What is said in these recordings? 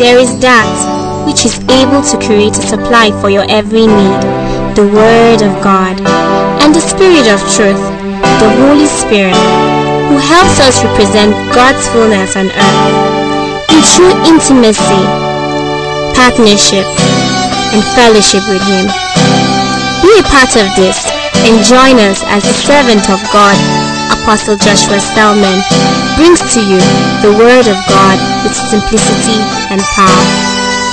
there is that which is able to create a supply for your every need, the Word of God, and the Spirit of truth, the Holy Spirit, who helps us represent God's fullness on earth in true intimacy, partnership, and fellowship with Him. Be a part of this and join us as the servant of God, Apostle Joshua Selman, brings to you the Word of God with simplicity and power.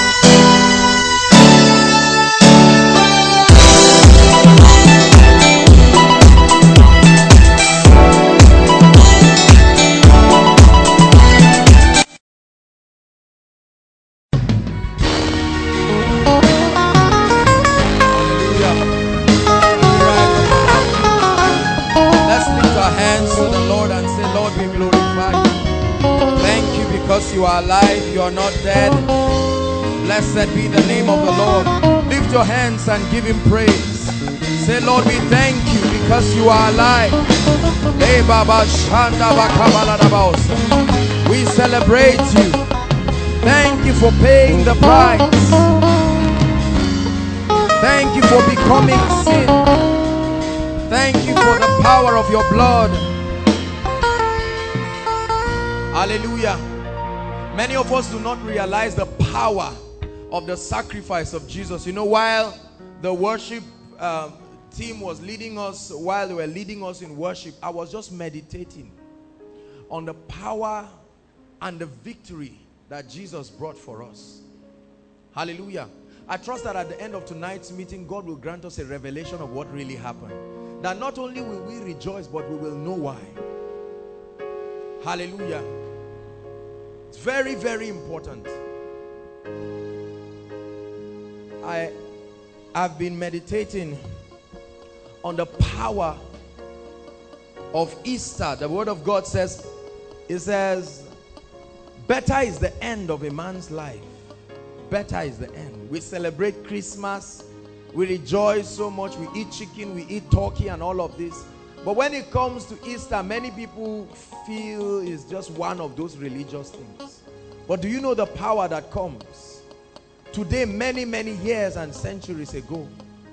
You are alive, you are not dead. Blessed be the name of the Lord. Lift your hands and give Him praise. Say, Lord, we thank you because you are alive. We celebrate you. Thank you for paying the price. Thank you for becoming sin. Thank you for the power of your blood. Hallelujah. Many of us do not realize the power of the sacrifice of Jesus. You know, while the worship team was leading us, while they were leading us in worship, I was just meditating on the power and the victory that Jesus brought for us. Hallelujah. I trust that at the end of tonight's meeting, God will grant us a revelation of what really happened. That not only will we rejoice, but we will know why. Hallelujah. It's very, very important. I've been meditating on the power of Easter. The Word of God says, it says, better is the end of a man's life. Better is the end. We celebrate Christmas. We rejoice so much. We eat chicken, we eat turkey and all of this. But when it comes to Easter, many people feel it's just one of those religious things. But do you know the power that comes? Today, many, many years and centuries ago,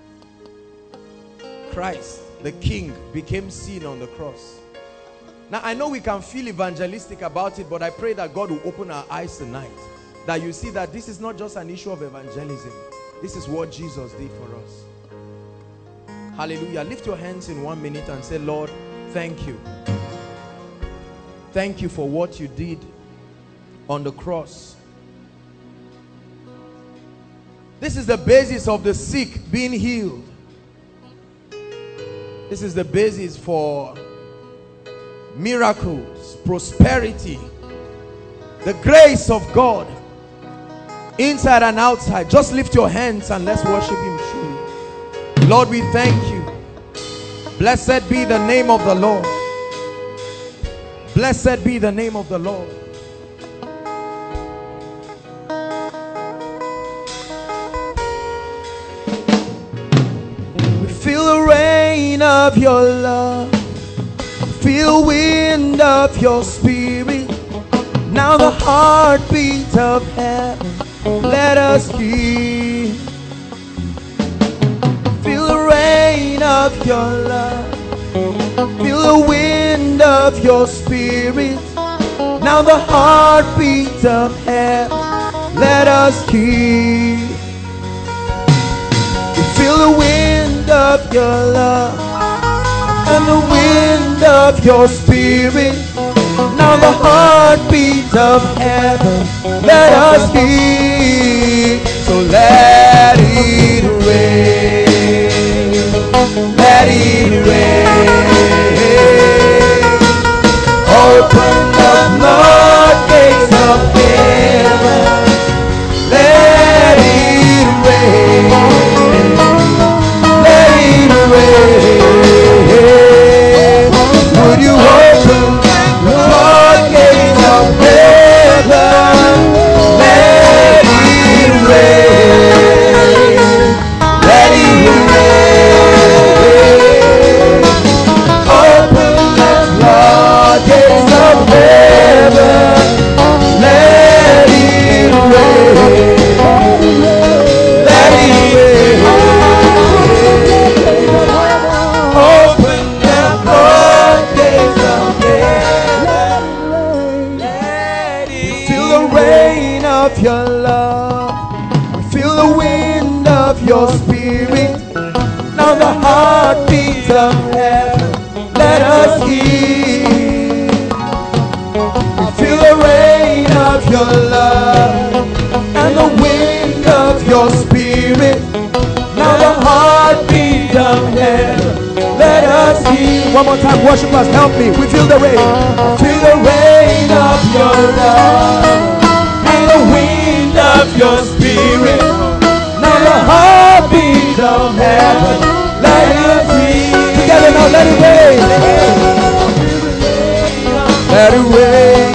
Christ, the King, became sin on the cross. Now, I know we can feel evangelistic about it, but I pray that God will open our eyes tonight. That you see that this is not just an issue of evangelism. This is what Jesus did for us. Hallelujah. Lift your hands in 1 minute and say, Lord, thank you. Thank you for what you did on the cross. This is the basis of the sick being healed. This is the basis for miracles, prosperity, the grace of God, inside and outside. Just lift your hands and let's worship Him truly. Lord, we thank you. Blessed be the name of the Lord. Blessed be the name of the Lord. We feel the rain of your love. Feel wind of your spirit. Now the heartbeat of heaven, let us hear. Feel the rain of your love. Feel the wind of your spirit. Now the heartbeat of heaven, let us hear. Feel the wind of your love and the wind of your spirit. Now the heartbeat of heaven, let us hear. So let it rain, let it rain. Open the floodgates of heaven, let it rain, let it rain. Would you open the floodgates of heaven, let it of your love. We feel the wind of your spirit. Now the heartbeat of heaven, let us hear. We feel the rain of your love and the wind of your spirit. Now the heartbeat of heaven, let us hear. One more time, worshipers, help me. We feel the rain. Feel the rain of your love and the wind of your spirit. Now the heartbeat of heaven, let us hear. Together now, let it rain. Let it rain.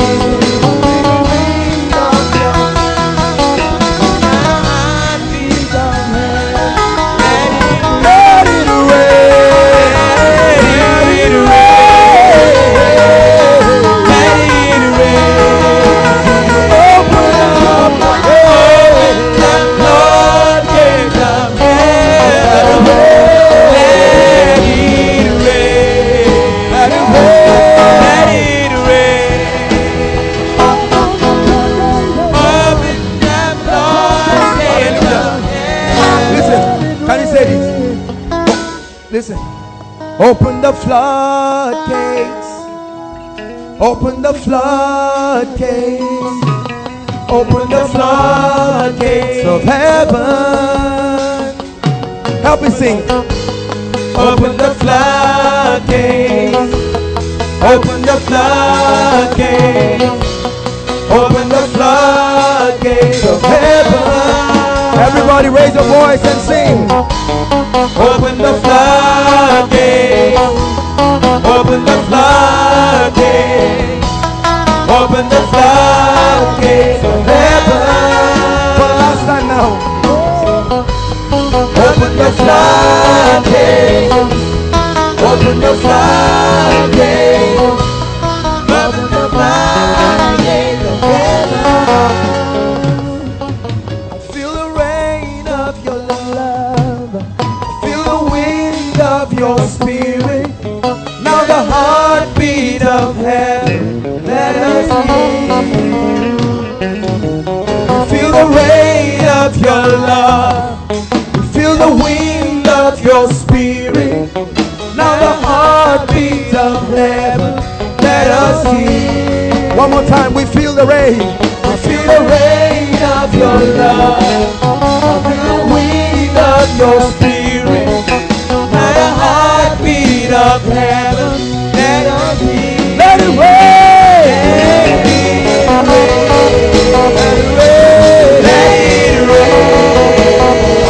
Listen, open the floodgates, open the floodgates, open the floodgates of heaven. Help me sing. Open the floodgates, open the floodgates, open the floodgates of heaven. Everybody raise your voice and sing. Open the floodgates, open the floodgates, open the floodgates of heaven. For the last time now. Open the floodgates, open the floodgates, open the floodgates of heaven. Feel the rain of your love, feel the wind of your spirit. Now the heartbeat of heaven, let us hear. Feel the rain of your love, feel the wind of your spirit. Now the heartbeat of heaven, let us hear. One more time, we feel the rain. We feel the rain of your love, feel the wind of your spirit. Now the heartbeat of heaven, let us hear. Let it rain. Let it rain. Let it rain.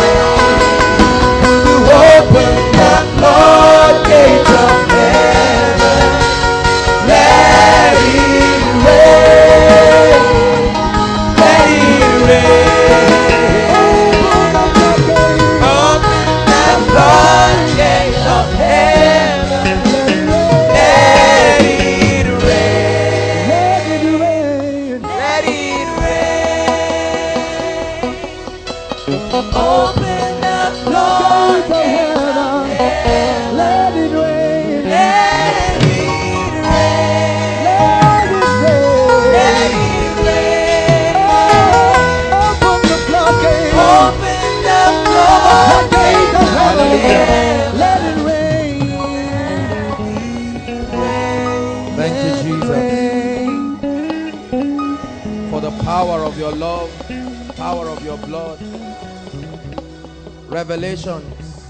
To open the floodgates of heaven, let it rain. Let it rain. Open the floodgates of heaven, let it rain. Let it rain. Let it rain. Open the floodgates of heaven, let it rain. Let it rain. Let it rain. Open the floodgates. Open the floodgates of heaven, let it rain. Thank you, Jesus, for the power of your love, power of your blood. Revelations.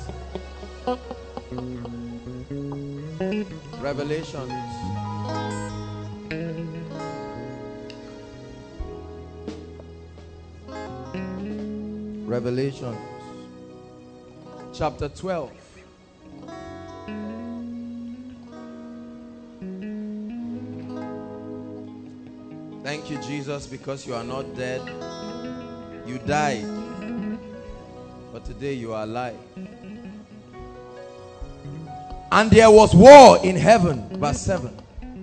Revelations. Revelations. Chapter 12. Thank you, Jesus, because you are not dead. You died, but today you are alive. And there was war in heaven. Verse 7.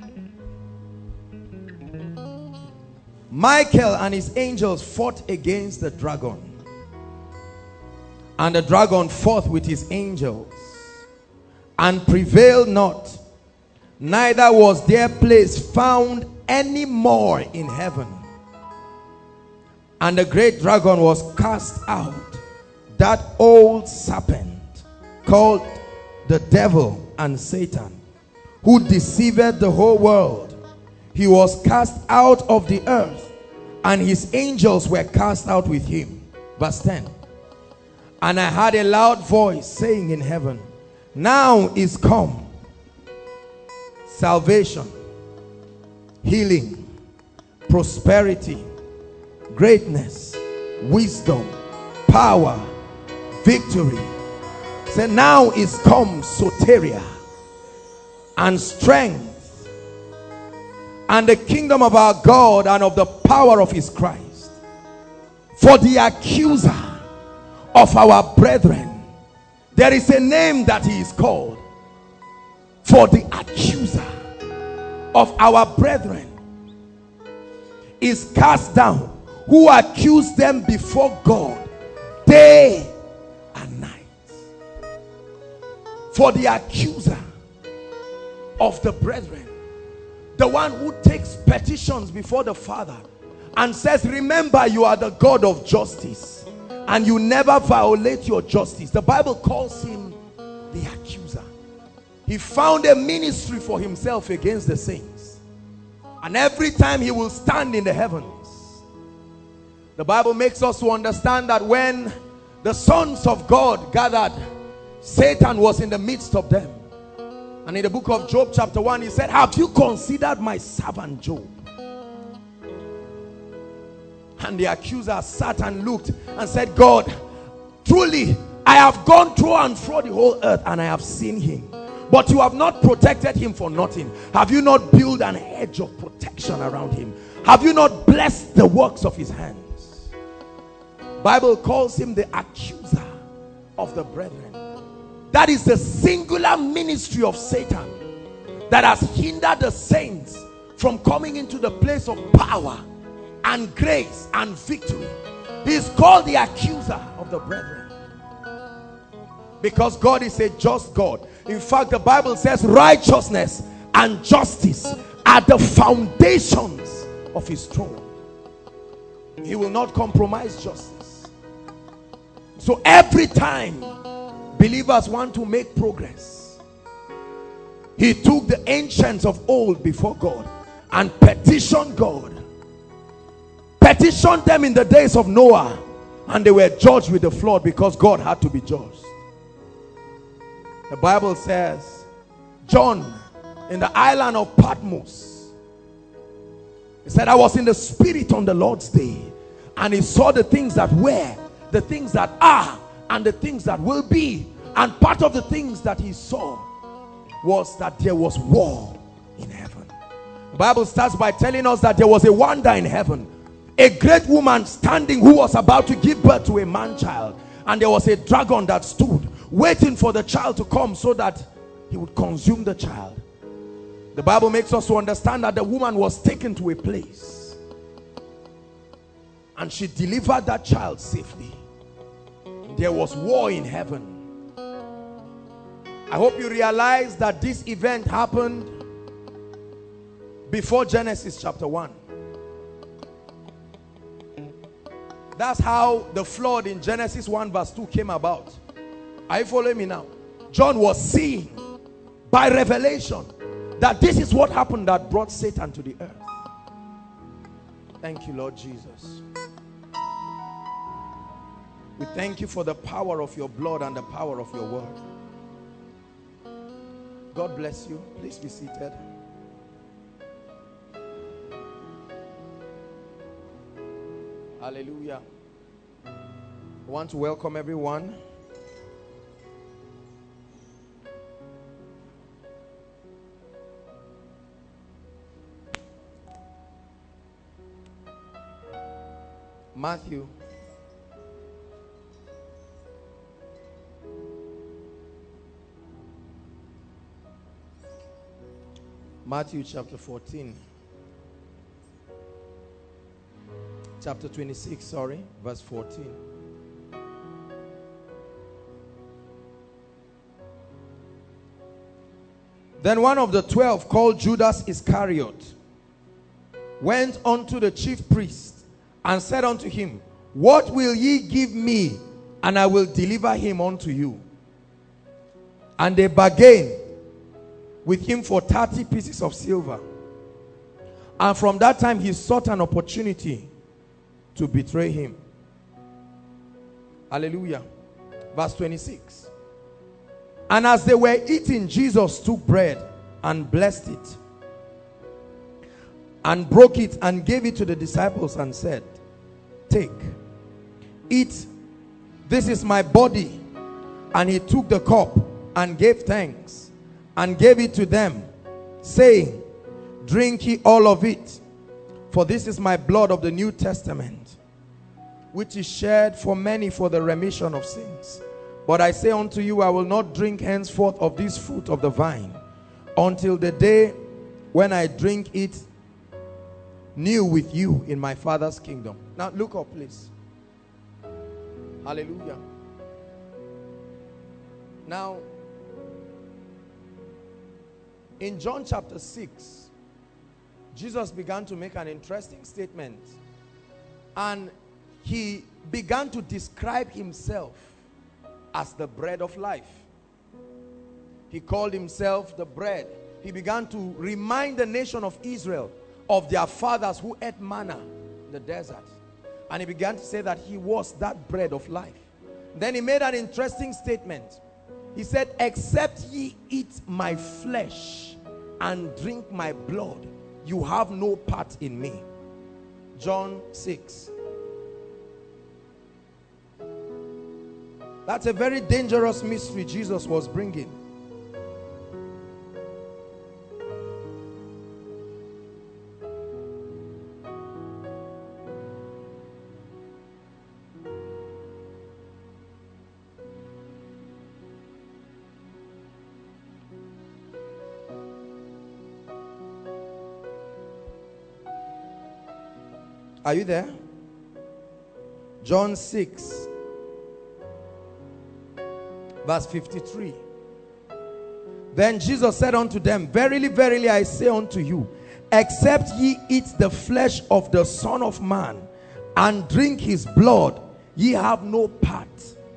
Michael and his angels fought against the dragon. And the dragon fought with his angels and prevailed not. Neither was their place found any more in heaven. And the great dragon was cast out, that old serpent called the devil and Satan, who deceived the whole world. He was cast out of the earth, and his angels were cast out with him. Verse 10. And I heard a loud voice saying in heaven, now is come salvation, healing, prosperity, greatness, wisdom, power, victory. Say, now is come soteria and strength and the kingdom of our God and of the power of his Christ. For the accuser of our brethren, there is a name that he is called. For the accuser of our brethren is cast down, who accuse them before God day and night. For the accuser of the brethren, the one who takes petitions before the Father and says, remember, you are the God of justice and you never violate your justice. The Bible calls him the accuser. He found a ministry for himself against the saints, and every time he will stand in the heavens. The Bible makes us to understand that when the sons of God gathered, Satan was in the midst of them. And in the book of Job chapter 1, he said, have you considered my servant Job? And the accuser sat and looked and said, God, truly I have gone through and through the whole earth and I have seen him, but you have not protected him for nothing. Have you not built an hedge of protection around him? Have you not blessed the works of his hands? Bible calls him the accuser of the brethren. That is the singular ministry of Satan that has hindered the saints from coming into the place of power and grace and victory. He is called the accuser of the brethren because God is a just God. In fact, the Bible says righteousness and justice are the foundations of his throne. He will not compromise justice. So every time believers want to make progress, he took the ancients of old before God and petitioned God. Petitioned them in the days of Noah, and they were judged with the flood because God had to be judged. The Bible says John in the island of Patmos, he said, I was in the spirit on the Lord's day, and he saw the things that were, the things that are, and the things that will be. And part of the things that he saw was that there was war in heaven. The Bible starts by telling us that there was a wonder in heaven. A great woman standing who was about to give birth to a man child, and there was a dragon that stood waiting for the child to come so that he would consume the child. The Bible makes us to understand that the woman was taken to a place and she delivered that child safely. There was war in heaven. I hope you realize that this event happened before Genesis chapter 1. That's how the flood in Genesis 1 verse 2 came about. Are you following me now? John was seeing by revelation that this is what happened that brought Satan to the earth. Thank you, Lord Jesus. We thank you for the power of your blood and the power of your word. God bless you. Please be seated. Hallelujah. I want to welcome everyone. Matthew chapter 14. Chapter 26, sorry, verse 14. Then one of the 12, called Judas Iscariot, went unto the chief priests and said unto him, what will ye give me, and I will deliver him unto you? And they bargained with him for 30 pieces of silver. And from that time he sought an opportunity to betray him. Hallelujah. Verse 26. And as they were eating, Jesus took bread and blessed it and broke it and gave it to the disciples and said, take, eat, this is my body. And he took the cup and gave thanks and gave it to them, saying, drink ye all of it, for this is my blood of the New Testament, which is shed for many for the remission of sins. But I say unto you, I will not drink henceforth of this fruit of the vine until the day when I drink it new with you in my Father's kingdom. Now look up, please. Hallelujah. Now, in John chapter 6, Jesus began to make an interesting statement, and he began to describe himself as the bread of life. He called himself the bread. He began to remind the nation of Israel of their fathers who ate manna in the desert. And he began to say that he was that bread of life. Then he made an interesting statement. He said, except ye eat my flesh and drink my blood, you have no part in me. John 6. That's a very dangerous mystery Jesus was bringing. Are you there? John 6 verse 53. Then Jesus said unto them, verily, verily, I say unto you, except ye eat the flesh of the Son of Man and drink his blood, ye have no part.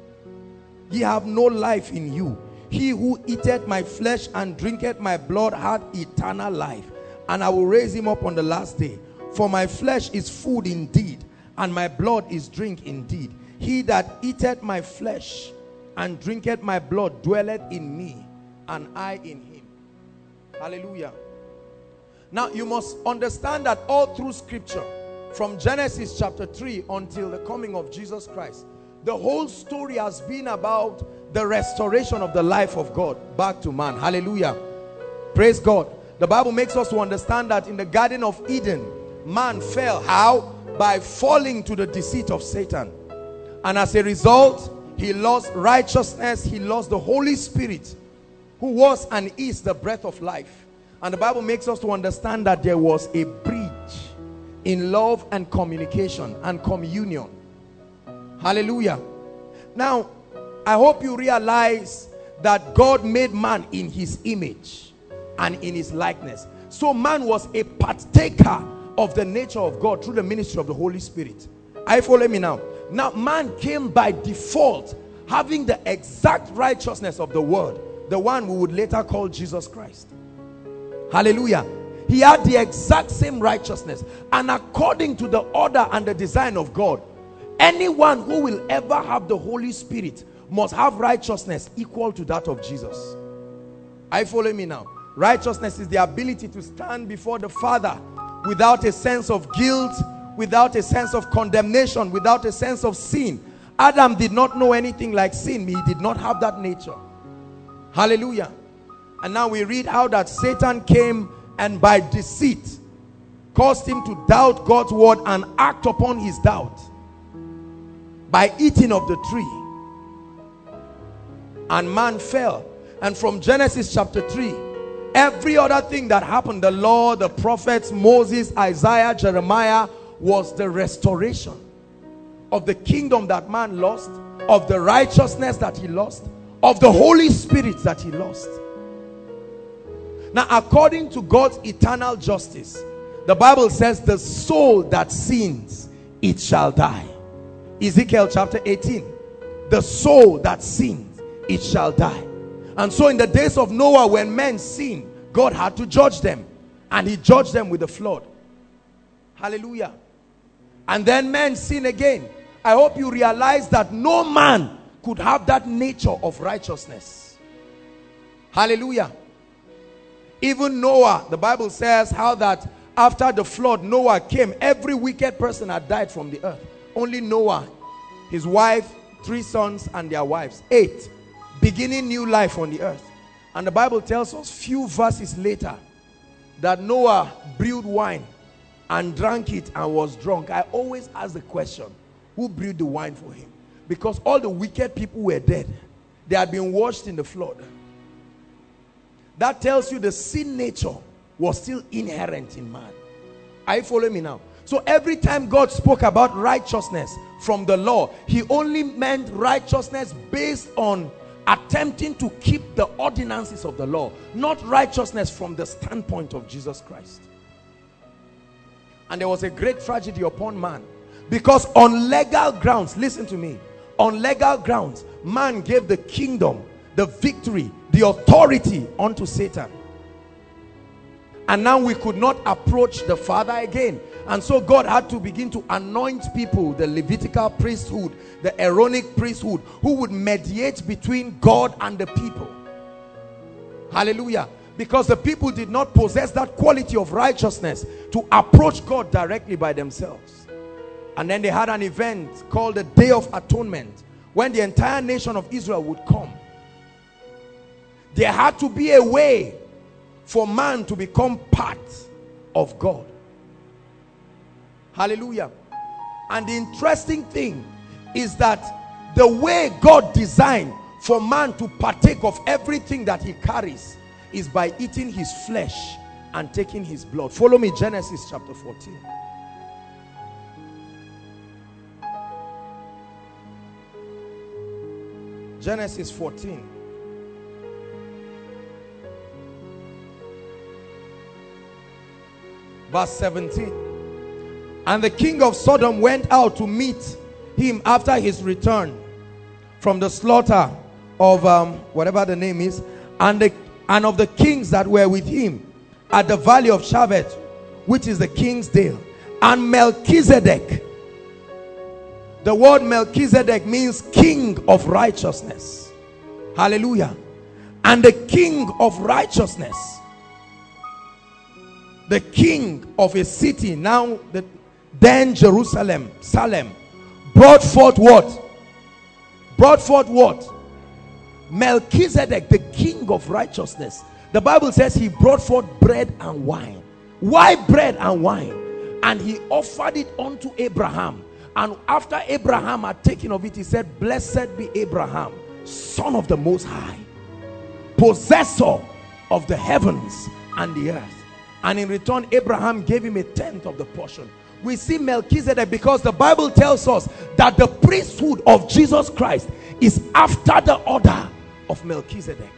Ye have no life in you. He who eateth my flesh and drinketh my blood hath eternal life, and I will raise him up on the last day. For my flesh is food indeed, and my blood is drink indeed. He that eateth my flesh and drinketh my blood dwelleth in me, and I in him. Hallelujah. Now you must understand that all through scripture, from Genesis chapter 3 until the coming of Jesus Christ, the whole story has been about the restoration of the life of God back to man. Hallelujah. Praise God. The Bible makes us to understand that in the Garden of Eden, man fell. How? By falling to the deceit of Satan. And as a result, he lost righteousness. He lost the Holy Spirit, who was and is the breath of life. And the Bible makes us to understand that there was a breach in love and communication and communion. Hallelujah. Now, I hope you realize that God made man in his image and in his likeness. So man was a partaker of the nature of God through the ministry of the Holy Spirit. Are you following me now? Now man came by default having the exact righteousness of the Word, the one we would later call Jesus Christ. Hallelujah. He had the exact same righteousness, and according to the order and the design of God, anyone who will ever have the Holy Spirit must have righteousness equal to that of Jesus. Are you following me now? Righteousness is the ability to stand before the Father without a sense of guilt, without a sense of condemnation, without a sense of sin. Adam did not know anything like sin. He did not have that nature. Hallelujah. And now we read how that Satan came and by deceit caused him to doubt God's word and act upon his doubt by eating of the tree. And man fell. And from Genesis chapter 3, every other thing that happened, the law, the prophets, Moses, Isaiah, Jeremiah, was the restoration of the kingdom that man lost, of the righteousness that he lost, of the Holy Spirit that he lost. Now, according to God's eternal justice, the Bible says the soul that sins it shall die. Ezekiel chapter 18. The soul that sins, it shall die. And so in the days of Noah, when men sinned, God had to judge them. And he judged them with the flood. Hallelujah. And then men sin again. I hope you realize that no man could have that nature of righteousness. Hallelujah. Even Noah, the Bible says how that after the flood, Noah came. Every wicked person had died from the earth. Only Noah, his wife, 3 sons and their wives, 8, beginning new life on the earth. And the Bible tells us few verses later that Noah brewed wine and drank it and was drunk. I always ask the question, who brewed the wine for him? Because all the wicked people were dead. They had been washed in the flood. That tells you the sin nature was still inherent in man. Are you following me now? So every time God spoke about righteousness from the law, he only meant righteousness based on attempting to keep the ordinances of the law, not righteousness from the standpoint of Jesus Christ. And there was a great tragedy upon man, because on legal grounds, listen to me, on legal grounds, man gave the kingdom, the victory, the authority unto Satan. And now we could not approach the Father again. And so God had to begin to anoint people, the Levitical priesthood, the Aaronic priesthood, who would mediate between God and the people. Hallelujah. Because the people did not possess that quality of righteousness to approach God directly by themselves. And then they had an event called the Day of Atonement, when the entire nation of Israel would come. There had to be a way for man to become part of God. Hallelujah. And the interesting thing is that the way God designed for man to partake of everything that he carries is by eating his flesh and taking his blood. Follow me, Genesis chapter 14. Genesis 14. Verse 17. And the king of Sodom went out to meet him after his return from the slaughter of whatever the name is, and of the kings that were with him at the valley of Shaveh, which is the king's dale. And Melchizedek, the word Melchizedek means king of righteousness. Hallelujah. And the king of righteousness, the king of a city, now then Jerusalem, Salem, brought forth what? Brought forth what? Melchizedek, the king of righteousness. The Bible says he brought forth bread and wine. Why bread and wine? And he offered it unto Abraham. And after Abraham had taken of it, he said, blessed be Abraham, son of the Most High, possessor of the heavens and the earth. And in return, Abraham gave him 1/10 of the portion. We see Melchizedek because the Bible tells us that the priesthood of Jesus Christ is after the order of Melchizedek.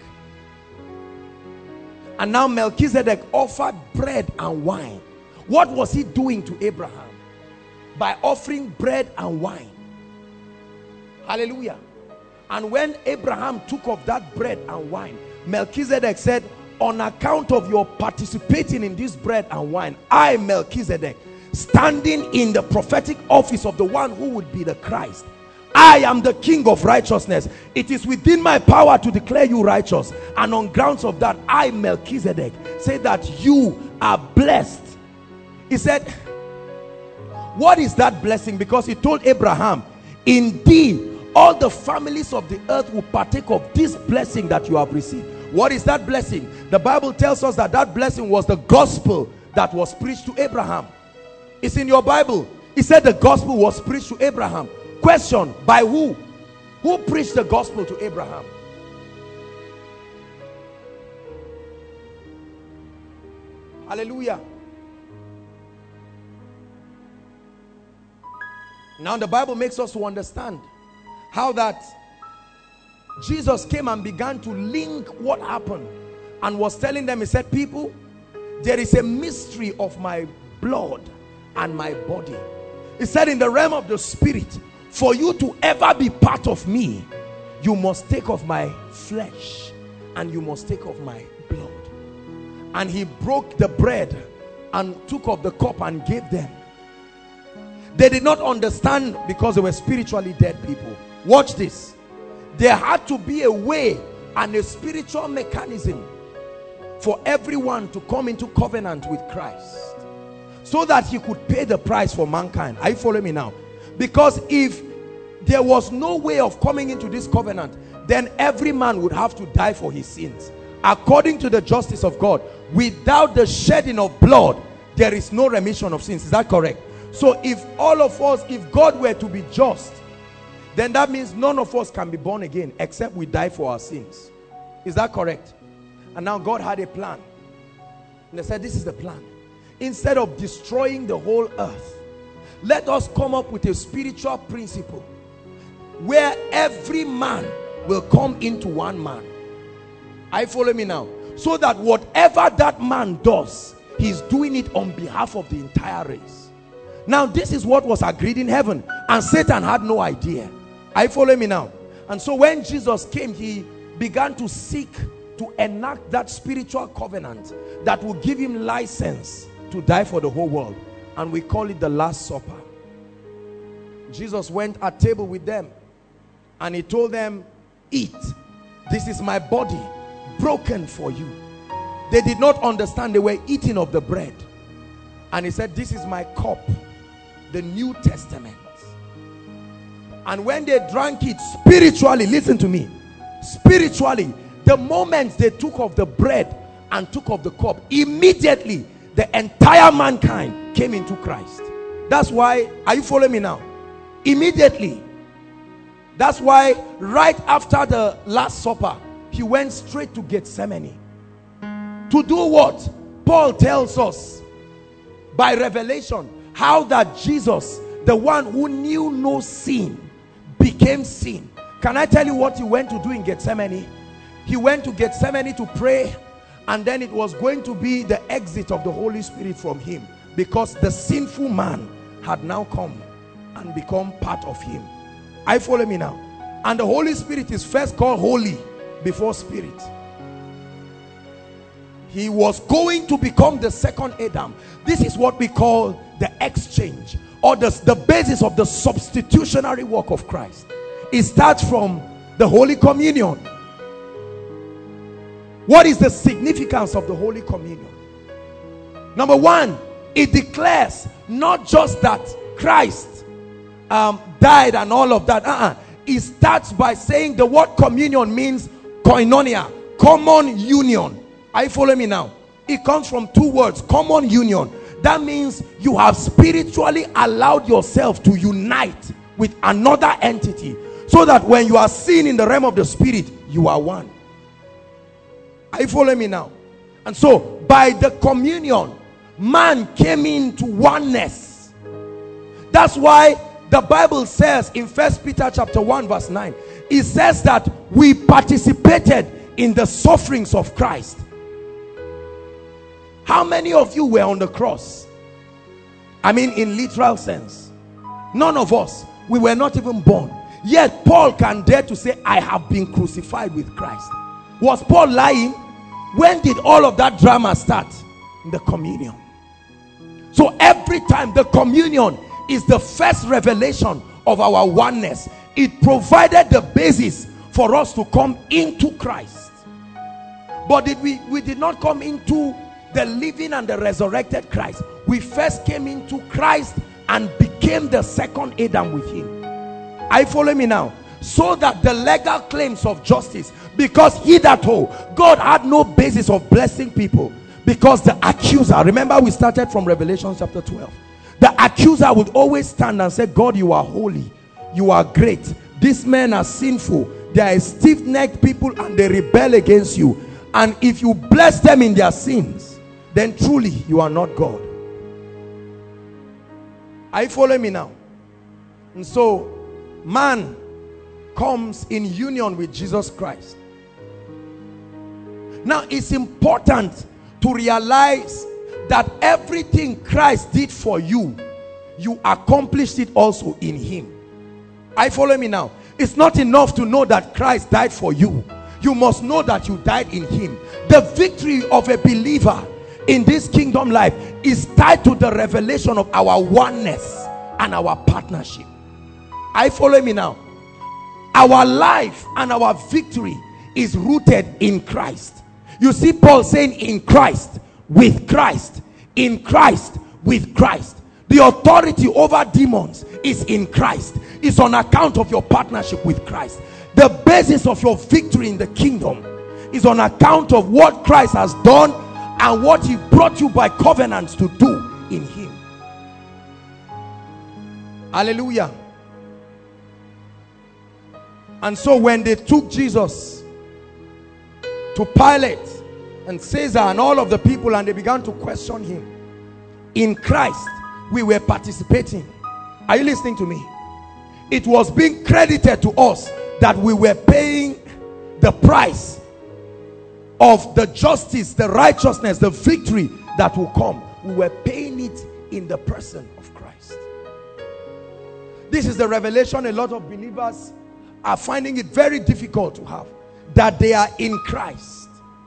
And now Melchizedek offered bread and wine. What was he doing to Abraham? By offering bread and wine. Hallelujah. And when Abraham took of that bread and wine, Melchizedek said, on account of your participating in this bread and wine, I, Melchizedek, standing in the prophetic office of the one who would be the Christ, I am the king of righteousness. It is within my power to declare you righteous. And on grounds of that, I, Melchizedek, say that you are blessed. He said, what is that blessing? Because he told Abraham, indeed, all the families of the earth will partake of this blessing that you have received. What is that blessing? The Bible tells us that that blessing was the gospel that was preached to Abraham. It's in your Bible. It said the gospel was preached to Abraham. Question, by who? Who preached the gospel to Abraham? Hallelujah. Now the Bible makes us to understand how that Jesus came and began to link what happened and was telling them, he said, people, there is a mystery of my blood and my body. He said in the realm of the spirit, for you to ever be part of me, you must take of my flesh and you must take of my blood. And he broke the bread and took of the cup and gave them. They did not understand because they were spiritually dead people. Watch this. There had to be a way and a spiritual mechanism for everyone to come into covenant with Christ, so that he could pay the price for mankind. Are you following me now? Because if there was no way of coming into this covenant, then every man would have to die for his sins. According to the justice of God, without the shedding of blood, there is no remission of sins. Is that correct? So if all of us, if God were to be just, then that means none of us can be born again except we die for our sins. Is that correct? And now God had a plan. And they said, this is the plan. Instead of destroying the whole earth, let us come up with a spiritual principle where every man will come into one man. I follow me now. So that whatever that man does, he's doing it on behalf of the entire race. Now this is what was agreed in heaven, and Satan had no idea. I follow me now. And so when Jesus came, he began to seek to enact that spiritual covenant that will give him license to die for the whole world. And we call it the Last Supper. Jesus went at table with them and he told them, eat, this is my body broken for you. They did not understand. They were eating of the bread. And he said, this is my cup, the New Testament. And when they drank it spiritually, listen to me, spiritually, the moment they took of the bread and took of the cup, immediately the entire mankind came into Christ. That's why, are you following me now? Immediately. That's why right after the Last Supper, he went straight to Gethsemane. To do what? Paul tells us by revelation how that Jesus, the one who knew no sin, became sin. Can I tell you what he went to do in Gethsemane? He went to Gethsemane to pray, and then it was going to be the exit of the Holy Spirit from him, because the sinful man had now come and become part of him. I follow me now. And the Holy Spirit is first called holy before spirit. He was going to become the second Adam. This is what we call the exchange, or the basis of the substitutionary work of Christ. It starts from the Holy Communion. What is the significance of the Holy Communion? Number one, it declares not just that Christ died and all of that. It starts by saying the word communion means koinonia, common union. Are you following me now? It comes from two words, common union. That means you have spiritually allowed yourself to unite with another entity, so that when you are seen in the realm of the spirit, you are one. Are you following me now? And so by the communion, man came into oneness. That's why the Bible says in 1 Peter chapter 1 verse 9, it says that we participated in the sufferings of Christ. How many of you were on the cross? I mean, in literal sense. None of us. We were not even born. Yet Paul can dare to say, I have been crucified with Christ. Was Paul lying? When did all of that drama start? In the communion. So every time, the communion is the first revelation of our oneness. It provided the basis for us to come into Christ. But we did not come into the living and the resurrected Christ. We first came into Christ and became the second Adam with him. I follow me now. So that the legal claims of justice, because hitherto God had no basis of blessing people, because the accuser, remember we started from Revelation chapter 12, the accuser would always stand and say, God, you are holy, you are great, these men are sinful, they are stiff-necked people and they rebel against you, and if you bless them in their sins, then truly you are not God. Are you following me now? And so man comes in union with Jesus Christ. Now it's important to realize that everything Christ did for you you accomplished it also in him. I follow me now. It's not enough to know that Christ died for you. You must know that you died in him. The victory of a believer in this kingdom life is tied to the revelation of our oneness and our partnership. I follow me now. Our life and our victory is rooted in Christ. You see Paul saying in Christ, with Christ, in Christ, with Christ. The authority over demons is in Christ. It's on account of your partnership with Christ. The basis of your victory in the kingdom is on account of what Christ has done and what he brought you by covenants to do in him. Hallelujah. And so when they took Jesus to Pilate and Caesar and all of the people, and they began to question him, in Christ we were participating. Are you listening to me? It was being credited to us that we were paying the price of the justice, the righteousness, the victory that will come. We were paying it in the person of Christ. This is the revelation a lot of believers are finding it very difficult to have, that they are in Christ.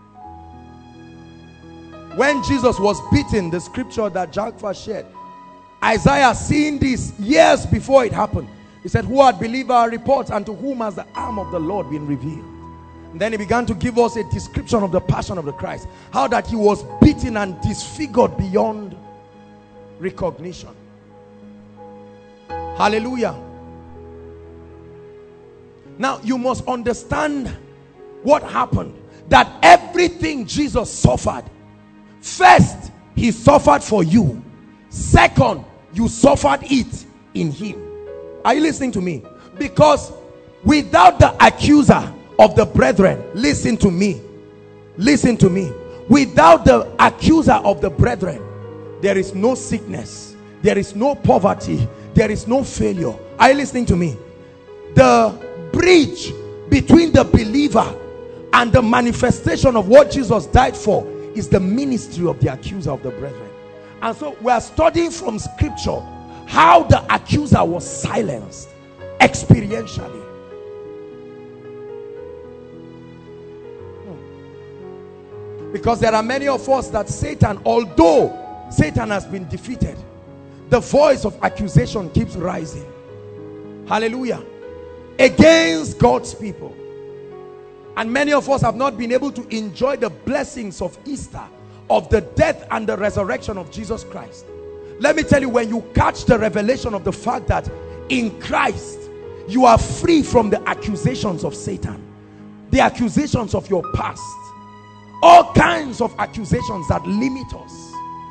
When Jesus was beaten, the scripture that Jagfa shared, Isaiah, seeing this years before it happened, he said, who had believed our reports, and to whom has the arm of the Lord been revealed? And then he began to give us a description of the passion of the Christ, how that he was beaten and disfigured beyond recognition. Hallelujah. Now you must understand what happened, that everything Jesus suffered, first, he suffered for you. Second, you suffered it in him. Are you listening to me? Because without the accuser of the brethren, listen to me, listen to me, without the accuser of the brethren, there is no sickness, there is no poverty, there is no failure. Are you listening to me? The bridge between the believer and the manifestation of what Jesus died for is the ministry of the accuser of the brethren. And so we are studying from scripture how the accuser was silenced experientially. Because there are many of us that Satan, although Satan has been defeated, the voice of accusation keeps rising. Hallelujah. Against God's people. And many of us have not been able to enjoy the blessings of Easter, of the death and the resurrection of Jesus Christ. Let me tell you, when you catch the revelation of the fact that in Christ you are free from the accusations of Satan, the accusations of your past, all kinds of accusations that limit us.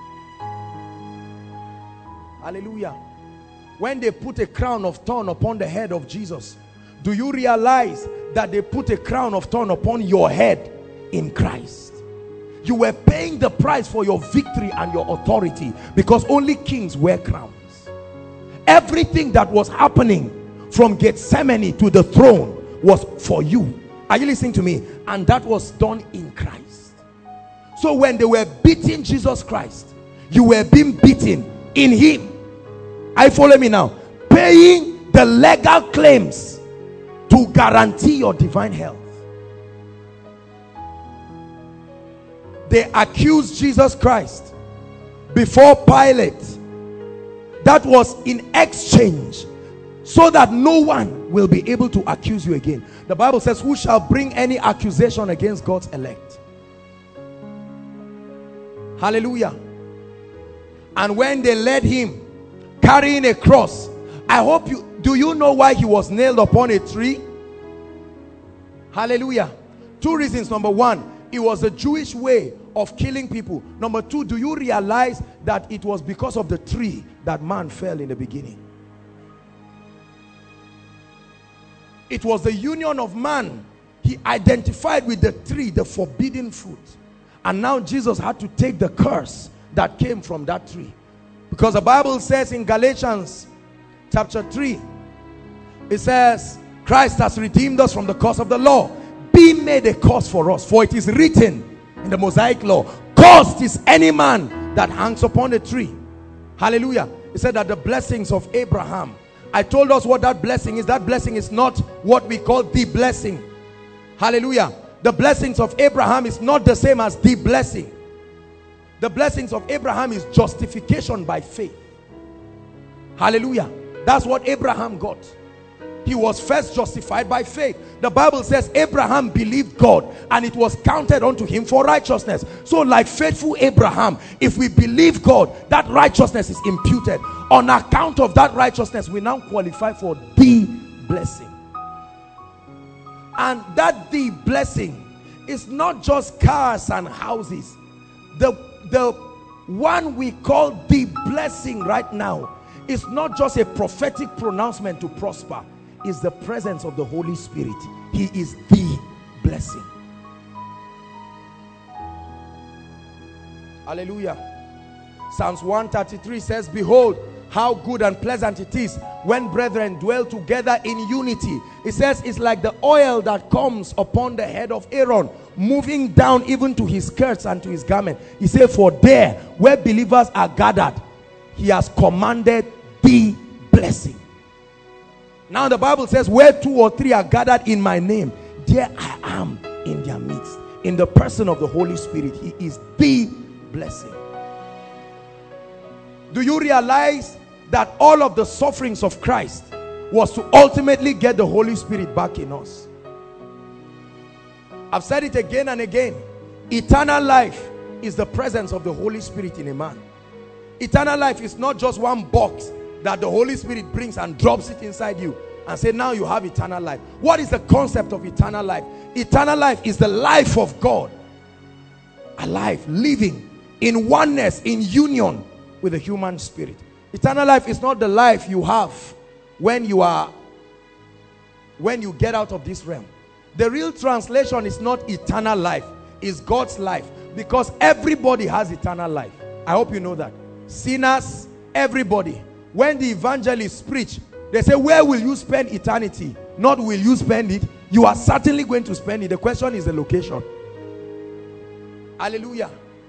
Hallelujah. When they put a crown of thorn upon the head of Jesus, do you realize that they put a crown of thorn upon your head in Christ? You were paying the price for your victory and your authority, because only kings wear crowns. Everything that was happening from Gethsemane to the throne was for you. Are you listening to me? And that was done in Christ. So when they were beating Jesus Christ, you were being beaten in him. I follow me now. Paying the legal claims to guarantee your divine health. They accused Jesus Christ before Pilate. That was in exchange so that no one will be able to accuse you again. The Bible says, who shall bring any accusation against God's elect? Hallelujah. And when they led him carrying a cross, I hope you, do you know why he was nailed upon a tree? Hallelujah. Two reasons. Number one, it was a Jewish way of killing people. Number two, do you realize that it was because of the tree that man fell in the beginning? It was the union of man. He identified with the tree, the forbidden fruit. And now Jesus had to take the curse that came from that tree. Because the Bible says in Galatians chapter 3, it says, Christ has redeemed us from the curse of the law, being made a curse for us. For it is written in the Mosaic law, cursed is any man that hangs upon a tree. Hallelujah. He said that the blessings of Abraham. I told us what that blessing is. That blessing is not what we call the blessing. Hallelujah. The blessings of Abraham is not the same as the blessing. The blessings of Abraham is justification by faith. Hallelujah. That's what Abraham got. He was first justified by faith. The Bible says Abraham believed God and it was counted unto him for righteousness. So like faithful Abraham, if we believe God, that righteousness is imputed. On account of that righteousness, we now qualify for the blessing. And that the blessing is not just cars and houses. The one we call the blessing right now is not just a prophetic pronouncement to prosper. Is the presence of the Holy Spirit. He is the blessing. Hallelujah. Psalms 133 says, behold, how good and pleasant it is when brethren dwell together in unity. It says it's like the oil that comes upon the head of Aaron, moving down even to his skirts and to his garment. He said, for there where believers are gathered, he has commanded the blessing. Now the Bible says, where 2 or 3 are gathered in my name, there I am in their midst. In the person of the Holy Spirit, he is the blessing. Do you realize that all of the sufferings of Christ was to ultimately get the Holy Spirit back in us? I've said it again and again. Eternal life is the presence of the Holy Spirit in a man. Eternal life is not just one box that the Holy Spirit brings and drops it inside you and say, now you have eternal life. What is the concept of eternal life? Eternal life is the life of God, alive, living in oneness, in union with the human spirit. Eternal life is not the life you have when you get out of this realm. The real translation is not eternal life, it's God's life, because everybody has eternal life. I hope you know that. Sinners, everybody. When the evangelists preach, they say, where will you spend eternity? Not will you spend it. You are certainly going to spend it. The question is the location. Hallelujah.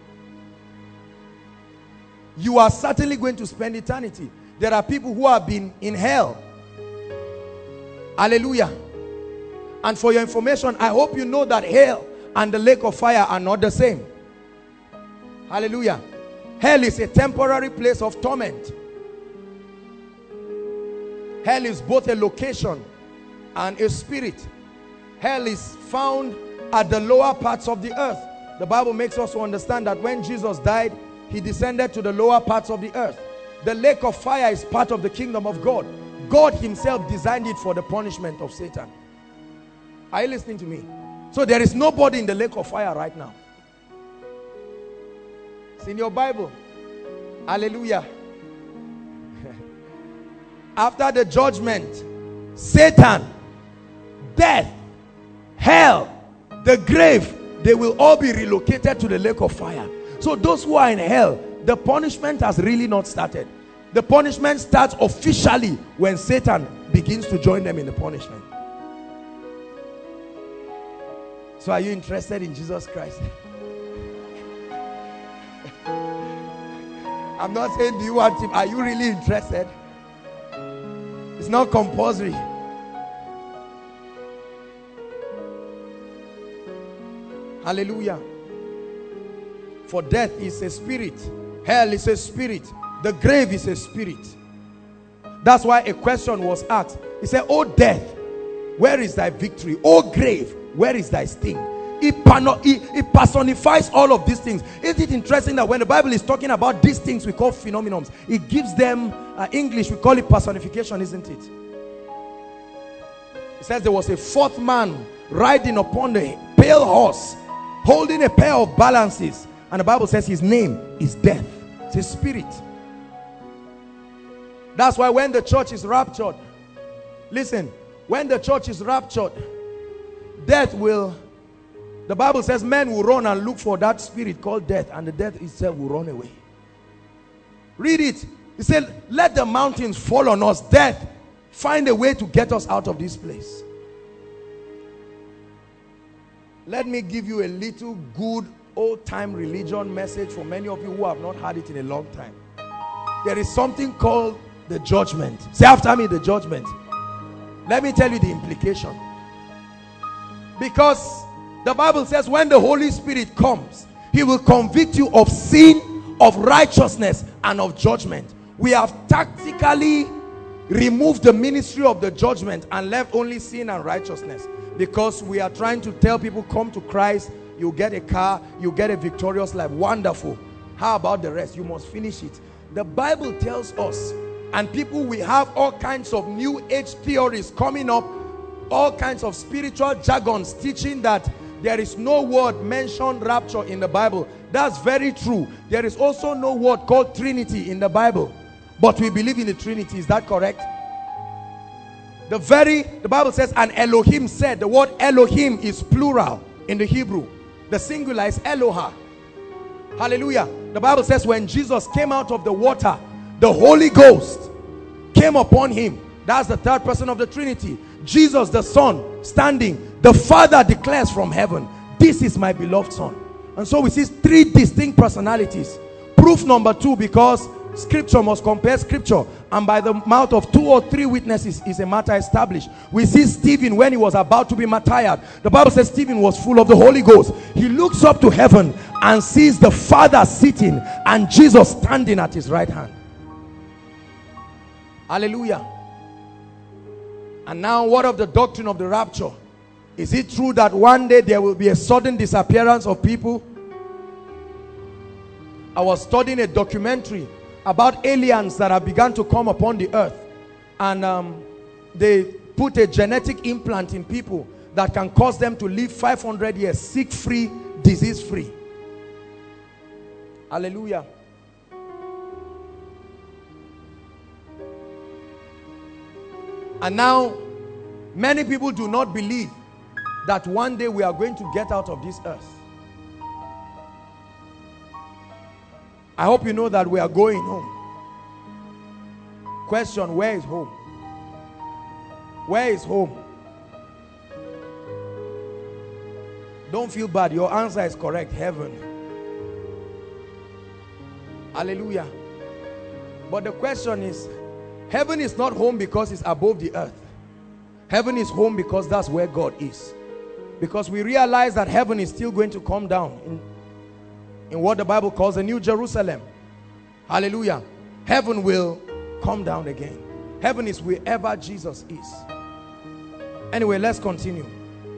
You are certainly going to spend eternity. There are people who have been in hell. Hallelujah. And for your information, I hope you know that hell and the lake of fire are not the same. Hallelujah. Hell is a temporary place of torment. Hell is both a location and a spirit. Hell is found at the lower parts of the earth. The Bible makes us to understand that when Jesus died, he descended to the lower parts of the earth. The lake of fire is part of the kingdom of God. God himself designed it for the punishment of Satan. Are you listening to me? So there is nobody in the lake of fire right now. It's in your Bible. Hallelujah. After the judgment, Satan, death, hell, the grave, they will all be relocated to the lake of fire. So those who are in hell, the punishment has really not started. The punishment starts officially when Satan begins to join them in the punishment. So are you interested in Jesus Christ? I'm not saying do you want him. Are you really interested? It's not compulsory. Hallelujah. For death is a spirit. Hell is a spirit. The grave is a spirit. That's why a question was asked. He said, "Oh death, where is thy victory? Oh grave, where is thy sting?" It personifies all of these things. Isn't it interesting that when the Bible is talking about these things we call phenomenons, it gives them English, we call it personification, isn't it? It says there was a fourth man riding upon the pale horse, holding a pair of balances, and the Bible says his name is death. It's a spirit. That's why when the church is raptured, listen, when the church is raptured, death will, the Bible says men will run and look for that spirit called death, and the death itself will run away. Read it. He said, let the mountains fall on us. Death, find a way to get us out of this place. Let me give you a little good old-time religion message for many of you who have not had it in a long time. there is something called the judgment. Say after me, the judgment. Let me tell you the implication. Because the Bible says when the Holy Spirit comes, he will convict you of sin, of righteousness, and of judgment. We have tactically removed the ministry of the judgment and left only sin and righteousness, because we are trying to tell people, come to Christ, you get a car, you get a victorious life. Wonderful. How about the rest? You must finish it. The Bible tells us, and people, we have all kinds of new age theories coming up, all kinds of spiritual jargons teaching that there is no word mentioned rapture in the Bible. That's very true. There is also no word called Trinity in the Bible, but we believe in the Trinity. Is that correct? The Bible says, and Elohim said. The word Elohim is plural in the Hebrew. The singular is Eloha. Hallelujah. The Bible says when Jesus came out of the water, the Holy Ghost came upon him. That's the third person of the Trinity. Jesus the Son standing. The Father declares from heaven, this is my beloved Son. And so we see three distinct personalities. Proof number two, because Scripture must compare Scripture, and by the mouth of 2 or 3 witnesses is a matter established. We see Stephen when he was about to be martyred. The Bible says Stephen was full of the Holy Ghost. He looks up to heaven and sees the Father sitting and Jesus standing at his right hand. Hallelujah. And now, what of the doctrine of the rapture? Is it true that one day there will be a sudden disappearance of people? I was studying a documentary about aliens that have begun to come upon the earth, and they put a genetic implant in people that can cause them to live 500 years sick-free, disease-free. Hallelujah. And now many people do not believe that one day we are going to get out of this earth. I hope you know that we are going home. Question, where is home? Where is home? Don't feel bad. Your answer is correct. Heaven. Hallelujah. But the question is, heaven is not home because it's above the earth. Heaven is home because that's where God is. Because we realize that heaven is still going to come down in what the Bible calls the New Jerusalem. Hallelujah. Heaven will come down again. Heaven is wherever Jesus is. Anyway, let's continue.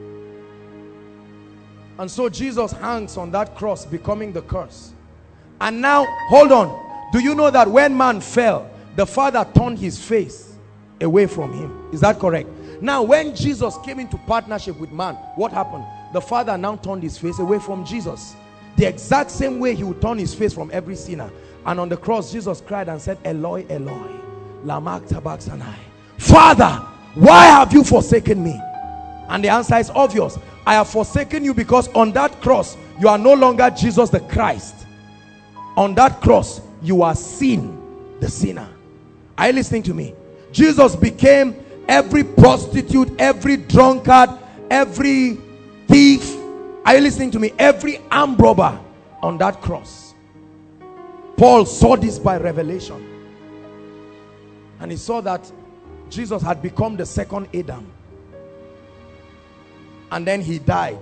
And so Jesus hangs on that cross, becoming the curse. And now, hold on. Do you know that when man fell, the Father turned his face away from him? Is that correct? Now, when Jesus came into partnership with man, what happened? The Father now turned his face away from Jesus. The exact same way he would turn his face from every sinner. And on the cross, Jesus cried and said, Eloi, Eloi, lama sabachthani. Father, why have you forsaken me? And the answer is obvious. I have forsaken you because on that cross, you are no longer Jesus the Christ. On that cross, you are sin, the sinner. Are you listening to me? Jesus became every prostitute, every drunkard, every thief. Are you listening to me? Every armed robber on that cross. Paul saw this by revelation. And he saw that Jesus had become the second Adam. And then he died.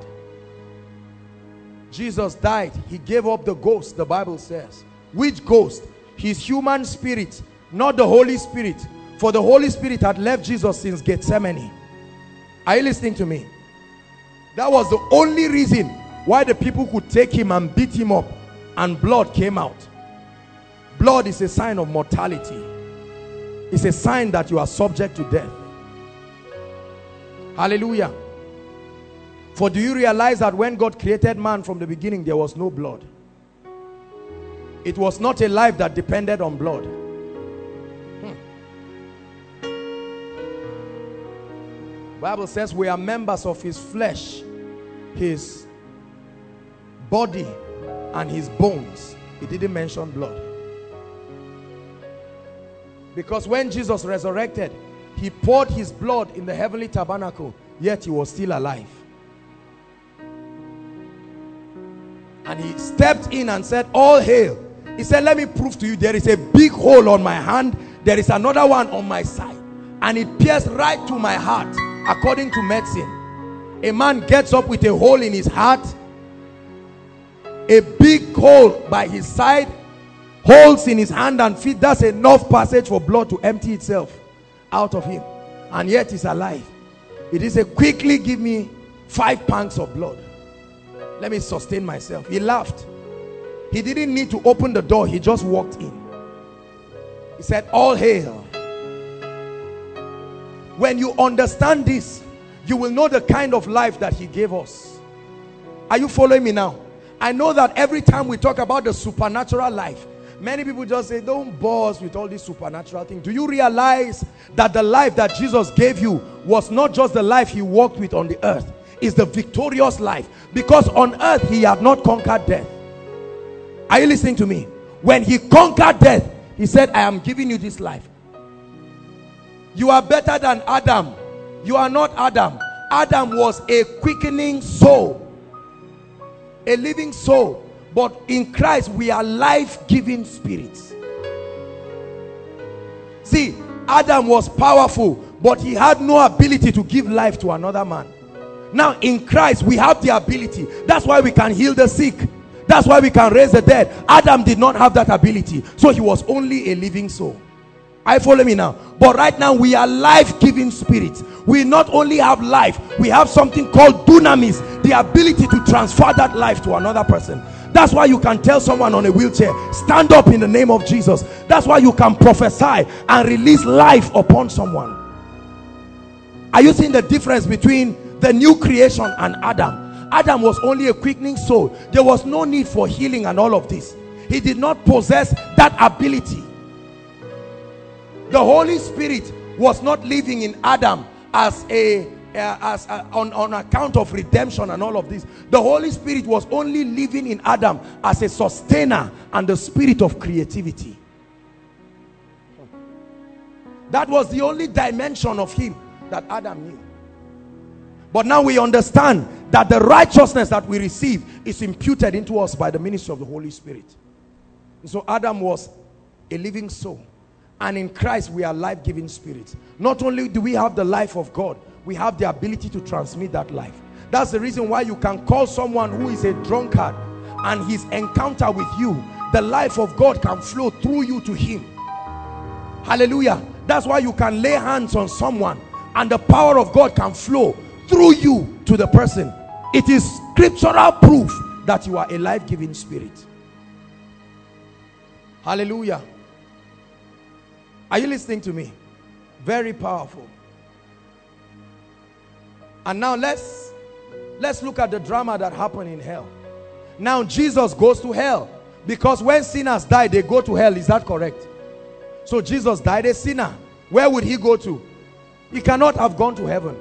Jesus died. He gave up the ghost, the Bible says. Which ghost? His human spirit, not the Holy Spirit. For the Holy Spirit had left Jesus since Gethsemane. Are you listening to me? That was the only reason why the people could take him and beat him up and blood came out. Blood is a sign of mortality. It's a sign that you are subject to death. Hallelujah. For do you realize that when God created man from the beginning, there was no blood? It was not a life that depended on blood. Bible says we are members of his flesh, his body, and his bones. It didn't mention blood. Because when Jesus resurrected, he poured his blood in the heavenly tabernacle, yet he was still alive. And he stepped in and said, all hail He said, let me prove to you, there is a big hole on my hand, there is another one on my side, and it pierced right to my heart. According to medicine, a man gets up with a hole in his heart, a big hole by his side, holes in his hand and feet. That's enough passage for blood to empty itself out of him, and yet he's alive. It is a quickly give me 5 pints of blood, let me sustain myself. He laughed. He didn't need to open the door, he just walked in. He said, all hail. When you understand this, you will know the kind of life that he gave us. Are you following me now? I know that every time we talk about the supernatural life, many people just say, don't bore us with all these supernatural things. Do you realize that the life that Jesus gave you was not just the life he walked with on the earth? It's the victorious life. Because on earth he had not conquered death. Are you listening to me? When he conquered death, he said, I am giving you this life. You are better than Adam. You are not Adam. Adam was a quickening soul, a living soul. But in Christ we are life-giving spirits. See, Adam was powerful, but he had no ability to give life to another man. Now in Christ we have the ability. That's why we can heal the sick. That's why we can raise the dead. Adam did not have that ability, so he was only a living soul. I follow me now. But right now we are life-giving spirits. We not only have life, we have something called dunamis, the ability to transfer that life to another person. That's why you can tell someone on a wheelchair, stand up in the name of Jesus. That's why you can prophesy and release life upon someone. Are you seeing the difference between the new creation and Adam? Adam was only a quickening soul. There was no need for healing and all of this. He did not possess that ability. The Holy Spirit was not living in Adam as on account of redemption and all of this. The Holy Spirit was only living in Adam as a sustainer and the spirit of creativity. That was the only dimension of him that Adam knew. But now we understand that the righteousness that we receive is imputed into us by the ministry of the Holy Spirit. And so Adam was a living soul, and in Christ we are life-giving spirits. Not only do we have the life of God, we have the ability to transmit that life. That's the reason why you can call someone who is a drunkard, and his encounter with you, the life of God can flow through you to him. Hallelujah. That's why you can lay hands on someone and the power of God can flow through you to the person. It is scriptural proof that you are a life-giving spirit. Hallelujah. Are you listening to me? Very powerful. And now let's look at the drama that happened in hell. Now Jesus goes to hell, because when sinners die they go to hell. Is that correct? So Jesus died a sinner. Where would he go to? He cannot have gone to heaven.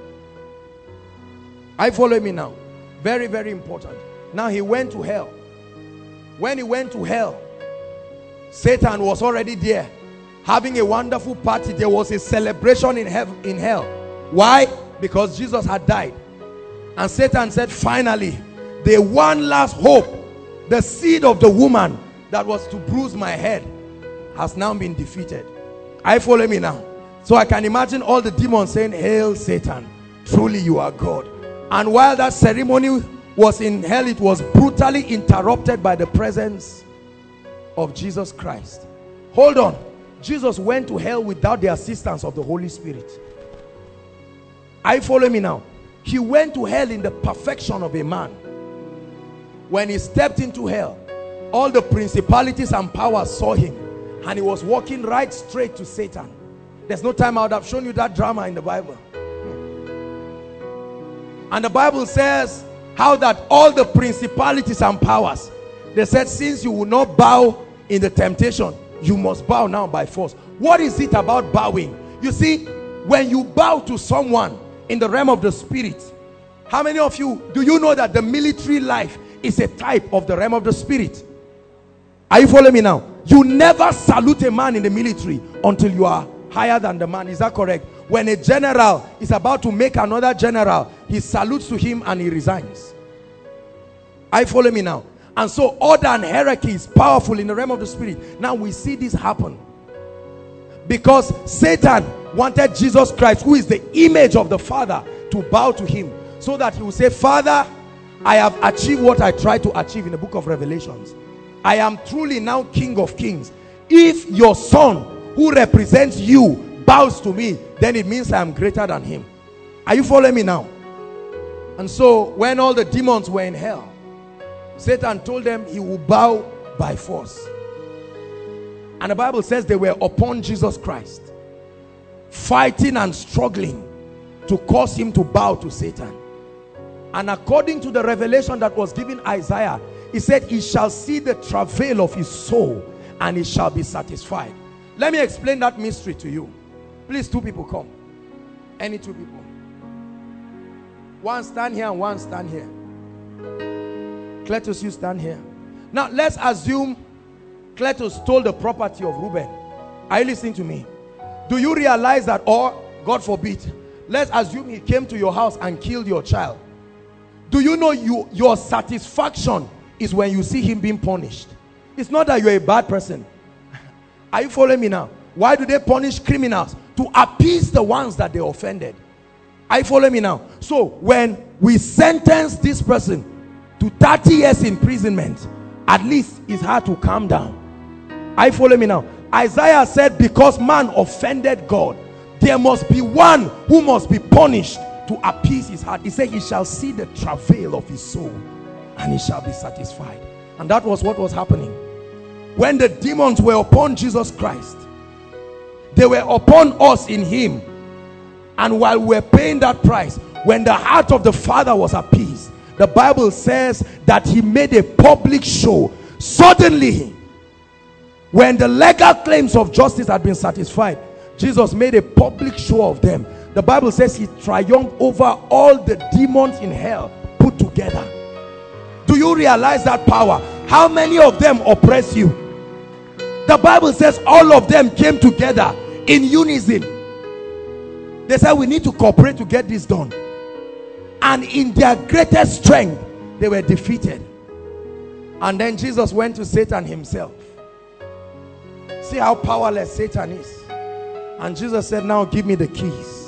I follow me now. Very, very important. Now he went to hell. When he went to hell, Satan was already there having a wonderful party. There was a celebration in hell. Why? Because Jesus had died. And Satan said, finally, the one last hope, the seed of the woman that was to bruise my head, has now been defeated. I follow me now. So I can imagine all the demons saying, hail Satan, truly you are God. And while that ceremony was in hell, it was brutally interrupted by the presence of Jesus Christ. Hold on. Jesus went to hell without the assistance of the Holy Spirit. I follow me now. He went to hell in the perfection of a man. When he stepped into hell, all the principalities and powers saw him, and he was walking right straight to Satan. There's no time. I would have shown you that drama in the Bible. And the Bible says how that all the principalities and powers, they said, since you will not bow in the temptation, you must bow now by force. What is it about bowing? You see, when you bow to someone in the realm of the spirit, how many of you, do you know that the military life is a type of the realm of the spirit? Are you following me now? You never salute a man in the military until you are higher than the man. Is that correct? When a general is about to make another general, he salutes to him and he resigns. I follow me now. And so order and hierarchy is powerful in the realm of the spirit. Now we see this happen because Satan wanted Jesus Christ, who is the image of the Father, to bow to him, so that he will say, Father, I have achieved what I tried to achieve in the book of Revelations. I am truly now King of Kings. If your son, who represents you, bows to me, then it means I am greater than him. Are you following me now? And so when all the demons were in hell, Satan told them he will bow by force. And the Bible says they were upon Jesus Christ, fighting and struggling to cause him to bow to Satan. And according to the revelation that was given Isaiah, he said, he shall see the travail of his soul and he shall be satisfied. Let me explain that mystery to you. Please, two people come. Any two people. One stand here and one stand here. Cletus, you stand here. Now let's assume Cletus stole the property of Reuben. Are you listening to me? Do you realize that, or God forbid, let's assume he came to your house and killed your child. Do you know your satisfaction is when you see him being punished? It's not that you're a bad person. Are you following me now? Why do they punish criminals? To appease the ones that they offended. Are you following me now? So when we sentence this person to 30 years imprisonment, at least it's hard to calm down. Are you following me now? Isaiah said, because man offended God, there must be one who must be punished to appease his heart. He said he shall see the travail of his soul and he shall be satisfied. And that was what was happening. When the demons were upon Jesus Christ, they were upon us in him. And while we were paying that price, when the heart of the Father was appeased, the Bible says that he made a public show. Suddenly, when the legal claims of justice had been satisfied, Jesus made a public show of them. The Bible says he triumphed over all the demons in hell put together. Do you realize that power? How many of them oppress you? The Bible says all of them came together in unison. They said we need to cooperate to get this done. And in their greatest strength, they were defeated. And then Jesus went to Satan himself. See how powerless Satan is. And Jesus said, now give me the keys.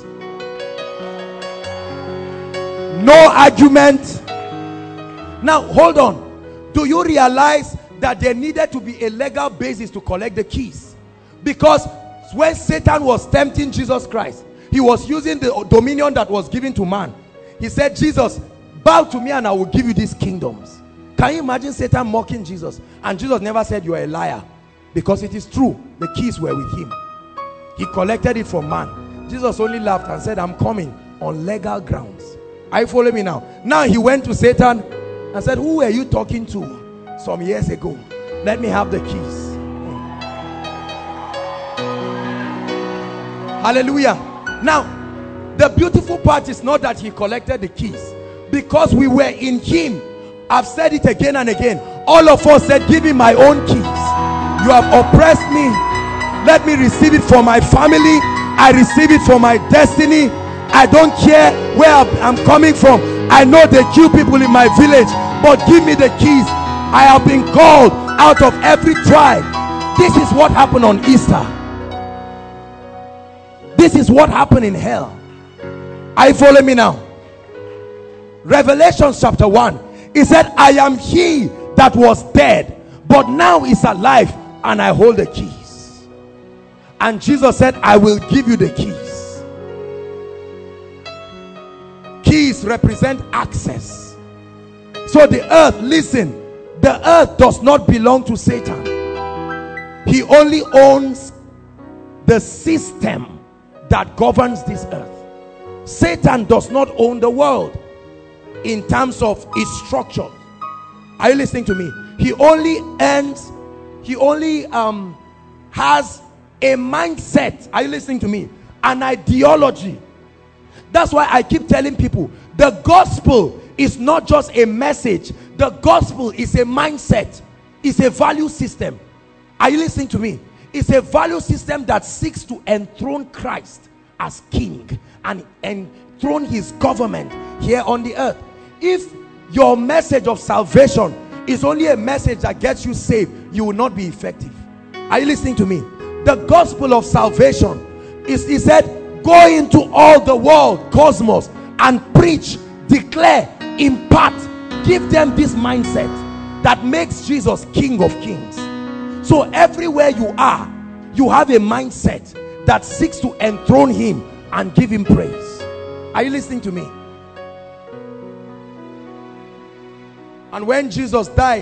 No argument. Now hold on. Do you realize that there needed to be a legal basis to collect the keys? Because when Satan was tempting Jesus Christ, he was using the dominion that was given to man. He said, Jesus, bow to me and I will give you these kingdoms. Can you imagine Satan mocking Jesus? And Jesus never said you are a liar, because it is true, the keys were with him. He collected it from man. Jesus only laughed and said, I'm coming on legal grounds. Are you following me now? Now he went to Satan and said, who were you talking to some years ago? Let me have the keys. Hallelujah. Now the beautiful part is not that he collected the keys, because we were in him. I've said it again and again. All of us said, give me my own keys. You have oppressed me, let me receive it for my family. I receive it for my destiny. I don't care where I'm coming from. I know they kill people in my village, but give me the keys. I have been called out of every tribe. This is what happened on Easter. This is what happened in hell. Are you following me now? Revelation chapter 1, he said, I am he that was dead, but now is alive, and I hold the keys. And Jesus said, I will give you the keys. Keys represent access. So the earth, listen, the earth does not belong to Satan. He only owns the system that governs this earth. Satan does not own the world in terms of its structure. Are you listening to me? He only has a mindset. Are you listening to me? An ideology. That's why I keep telling people, the gospel is not just a message. The gospel is a mindset. It's a value system. Are you listening to me? It's a value system that seeks to enthrone Christ as king and enthrone his government here on the earth. If your message of salvation is only a message that gets you saved, you will not be effective. Are you listening to me? The gospel of salvation is, he said, go into all the world, cosmos, and preach, declare, impart, give them this mindset that makes Jesus King of Kings. So everywhere you are, you have a mindset that seeks to enthrone him and give him praise. Are you listening to me? And when Jesus died,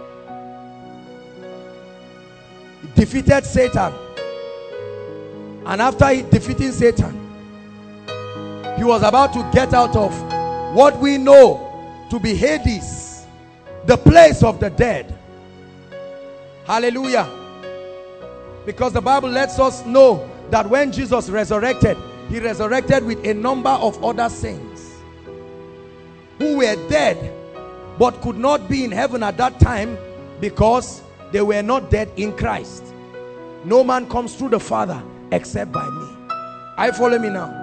he defeated Satan. And after defeating Satan, he was about to get out of what we know to be Hades, the place of the dead. Hallelujah. Because the Bible lets us know that when Jesus resurrected, he resurrected with a number of other saints who were dead but could not be in heaven at that time because they were not dead in Christ. No man comes through the Father except by me. I follow me now.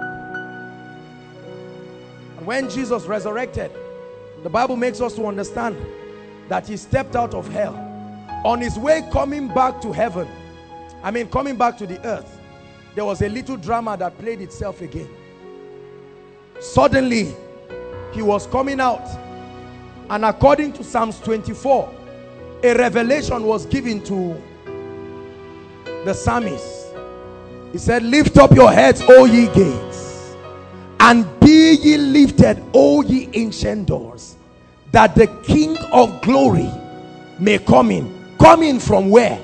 And when Jesus resurrected, the Bible makes us to understand that he stepped out of hell. On his way coming back to heaven, coming back to the earth, there was a little drama that played itself again. Suddenly, he was coming out, and according to Psalms 24, a revelation was given to the psalmist. He said, lift up your heads, O ye gates, and be ye lifted, O ye ancient doors, that the King of glory may come in. Come in from where?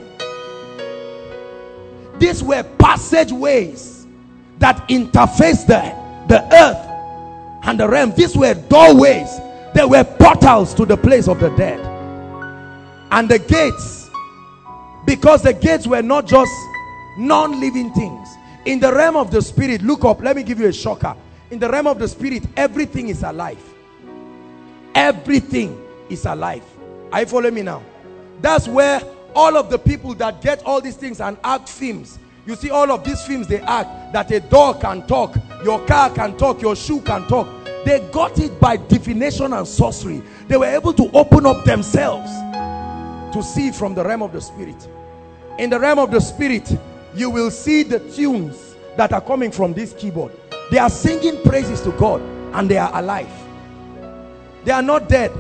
These were passageways that interfaced the earth and the realm. These were doorways. They were portals to the place of the dead. And the gates, because the gates were not just non-living things. In the realm of the spirit, look up, let me give you a shocker. In the realm of the spirit, everything is alive. Everything is alive. Are you following me now? That's where all of the people that get all these things and act films, you see all of these films they act, that a dog can talk, your car can talk, your shoe can talk. They got it by divination and sorcery. They were able to open up themselves to see from the realm of the spirit. In the realm of the spirit, you will see the tunes that are coming from this keyboard. They are singing praises to God and they are alive. They are not dead.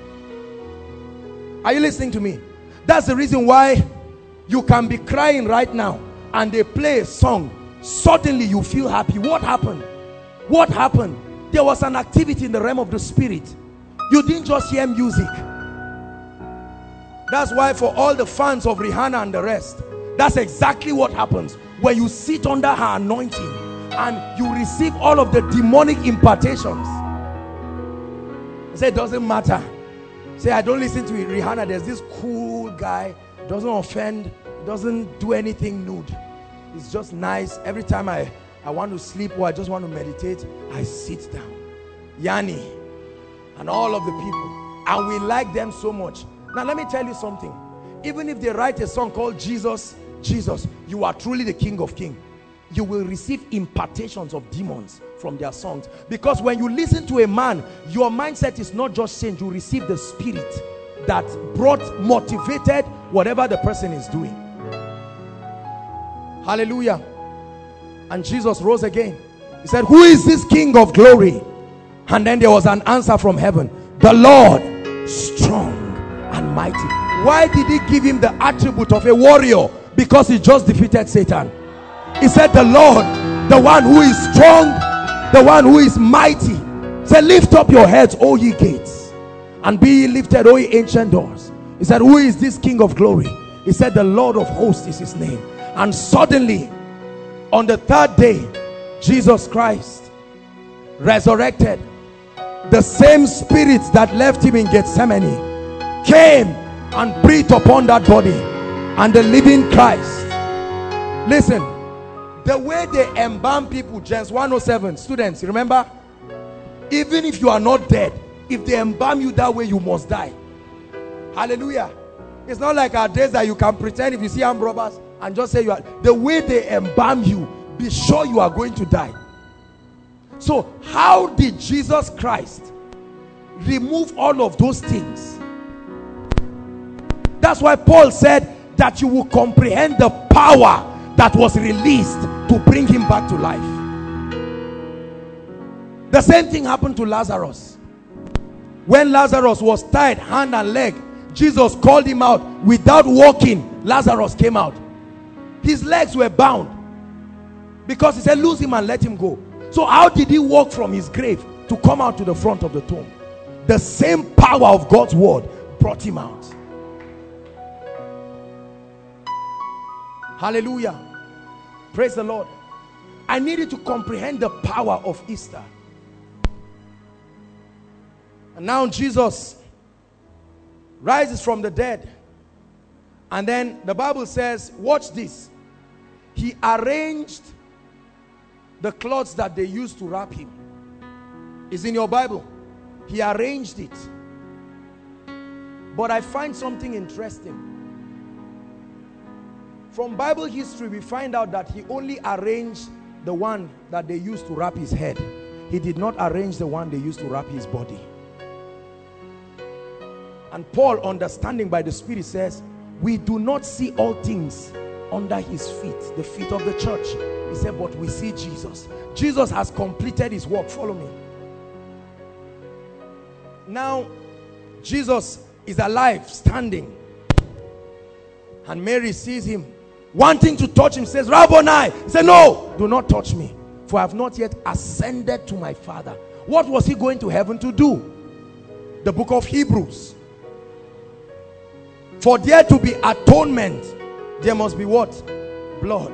Are you listening to me? That's the reason why you can be crying right now and they play a song. Suddenly you feel happy. What happened? What happened? There was an activity in the realm of the spirit. You didn't just hear music. That's why for all the fans of Rihanna and the rest, that's exactly what happens when you sit under her anointing and you receive all of the demonic impartations. Say it doesn't matter. Say I don't listen to Rihanna. There's this cool guy, doesn't offend, doesn't do anything nude. It's just nice. Every time I want to sleep or I just want to meditate, I sit down. Yanni and all of the people, and we like them so much. Now let me tell you something. Even if they write a song called Jesus, Jesus, you are truly the King of Kings, you will receive impartations of demons from their songs. Because when you listen to a man, your mindset is not just changed, you receive the spirit that motivated whatever the person is doing. Hallelujah. And Jesus rose again. He said, who is this King of glory? And then there was an answer from heaven. The Lord, strong and mighty. Why did he give him the attribute of a warrior? Because he just defeated Satan. He said, the Lord, the one who is strong, the one who is mighty. Say, lift up your heads, O ye gates, and be ye lifted, O ye ancient doors. He said, who is this King of glory? He said, the Lord of hosts is his name. And suddenly, on the third day, Jesus Christ resurrected. The same spirits that left him in Gethsemane came and breathed upon that body, and the living Christ. Listen, the way they embalm people, James 1:07, students, remember, even if you are not dead, if they embalm you that way, you must die. Hallelujah. It's not like our days that you can pretend if you see armed robbers and just say you are. The way they embalm you, be sure you are going to die. So how did Jesus Christ remove all of those things That's why Paul said that you will comprehend the power that was released to bring him back to life. The same thing happened to Lazarus. When Lazarus was tied hand and leg, Jesus called him out. Without walking, Lazarus came out. His legs were bound because he said, lose him and let him go. So how did he walk from his grave to come out to the front of the tomb? The same power of God's word brought him out. Hallelujah. Praise the Lord. I needed to comprehend the power of Easter. And now Jesus rises from the dead. And then the Bible says, watch this. He arranged the cloths that they used to wrap him. It's in your Bible. He arranged it. But I find something interesting. From Bible history, we find out that he only arranged the one that they used to wrap his head. He did not arrange the one they used to wrap his body. And Paul, understanding by the Spirit, says, we do not see all things under his feet, the feet of the church. He said, but we see Jesus. Jesus has completed his work. Follow me. Now, Jesus is alive, standing. And Mary sees him, wanting to touch him, says, Rabboni. He said, no, do not touch me, for I have not yet ascended to my Father. What was he going to heaven to do? The book of Hebrews. For there to be atonement, there must be what? Blood.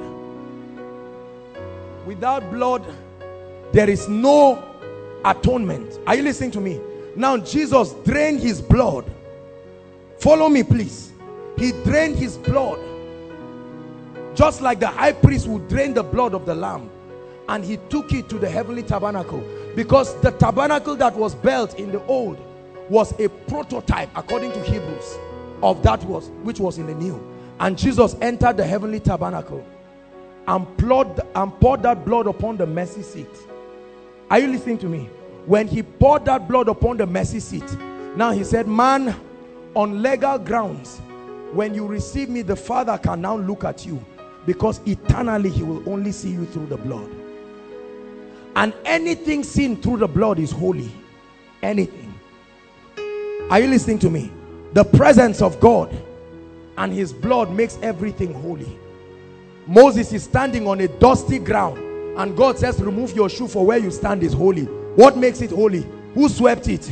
Without blood, there is no atonement. Are you listening to me? Now Jesus drained his blood. Follow me, please. He drained his blood, just like the high priest would drain the blood of the lamb, and he took it to the heavenly tabernacle, because the tabernacle that was built in the old was a prototype, according to Hebrews, of that which was in the new. And Jesus entered the heavenly tabernacle and poured that blood upon the mercy seat. Are you listening to me? When he poured that blood upon the mercy seat, now he said, man, on legal grounds, when you receive me, the Father can now look at you, because eternally he will only see you through the blood. And anything seen through the blood is holy. Anything. Are you listening to me? The presence of God and his blood makes everything holy. Moses is standing on a dusty ground, and God says, remove your shoe, for where you stand is holy. What makes it holy? Who swept it?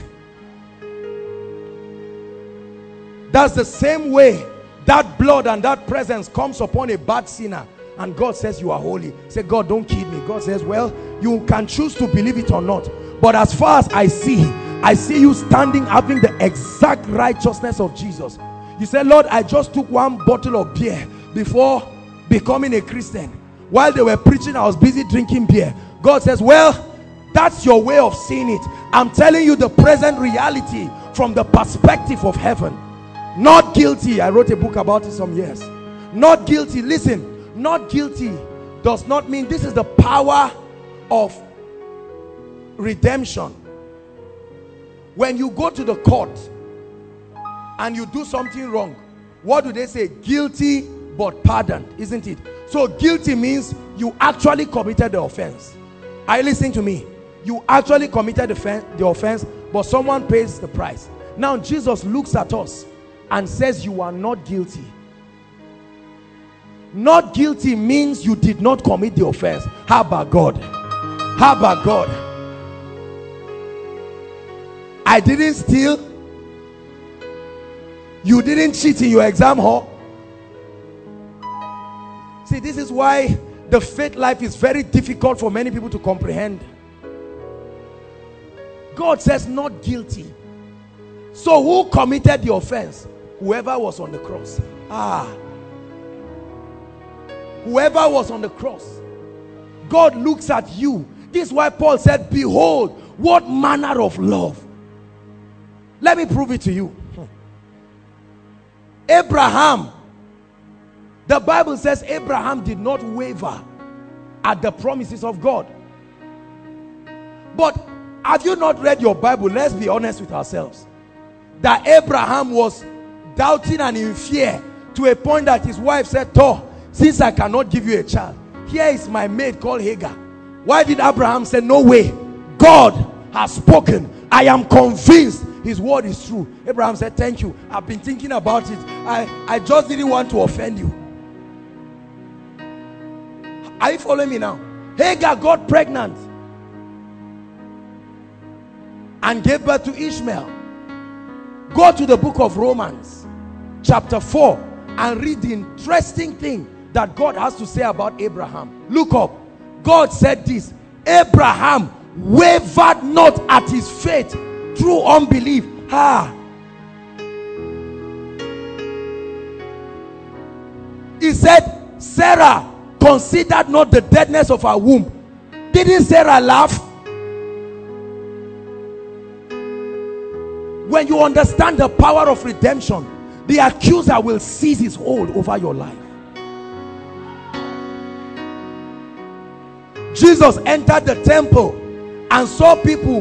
That's the same way that blood and that presence comes upon a bad sinner, and God says, you are holy. Say, God, don't kill me. God says, well, you can choose to believe it or not, but as far as I see you standing having the exact righteousness of Jesus. You say, Lord, I just took one bottle of beer before becoming a Christian. While they were preaching, I was busy drinking beer. God says, well, that's your way of seeing it. I'm telling you the present reality from the perspective of heaven. Not guilty. I wrote a book about it some years. Not guilty. Listen, not guilty does not mean, this is the power of redemption. When you go to the court and you do something wrong, what do they say? Guilty but pardoned, isn't it? So guilty means you actually committed the offense. Are you listening to me? You actually committed the offense, but someone pays the price. Now Jesus looks at us and says, you are not guilty. Not guilty means you did not commit the offense. How about God? How about God? I didn't steal. You didn't cheat in your exam hall. See, this is why the faith life is very difficult for many people to comprehend. God says not guilty. So who committed the offense? Whoever was on the cross. Whoever was on the cross. God looks at you. This is why Paul said, behold, what manner of love. Let me prove it to you. Abraham, the Bible says Abraham did not waver at the promises of God. But have you not read your Bible? Let's be honest with ourselves. That Abraham was doubting and in fear, to a point that his wife said, "Toh, since I cannot give you a child, here is my maid called Hagar." Why did Abraham say, "No way, God has spoken, I am convinced his word is true"? Abraham said, "Thank you, I've been thinking about it. I just didn't want to offend you." Are you following me now? Hagar got pregnant and gave birth to Ishmael. Go to the book of Romans chapter 4 and read the interesting thing that God has to say about Abraham. Look up. God said this: Abraham wavered not at his faith through unbelief. He said Sarah considered not the deadness of her womb. Didn't Sarah laugh? When you understand the power of redemption, the accuser will seize his hold over your life. Jesus entered the temple and saw people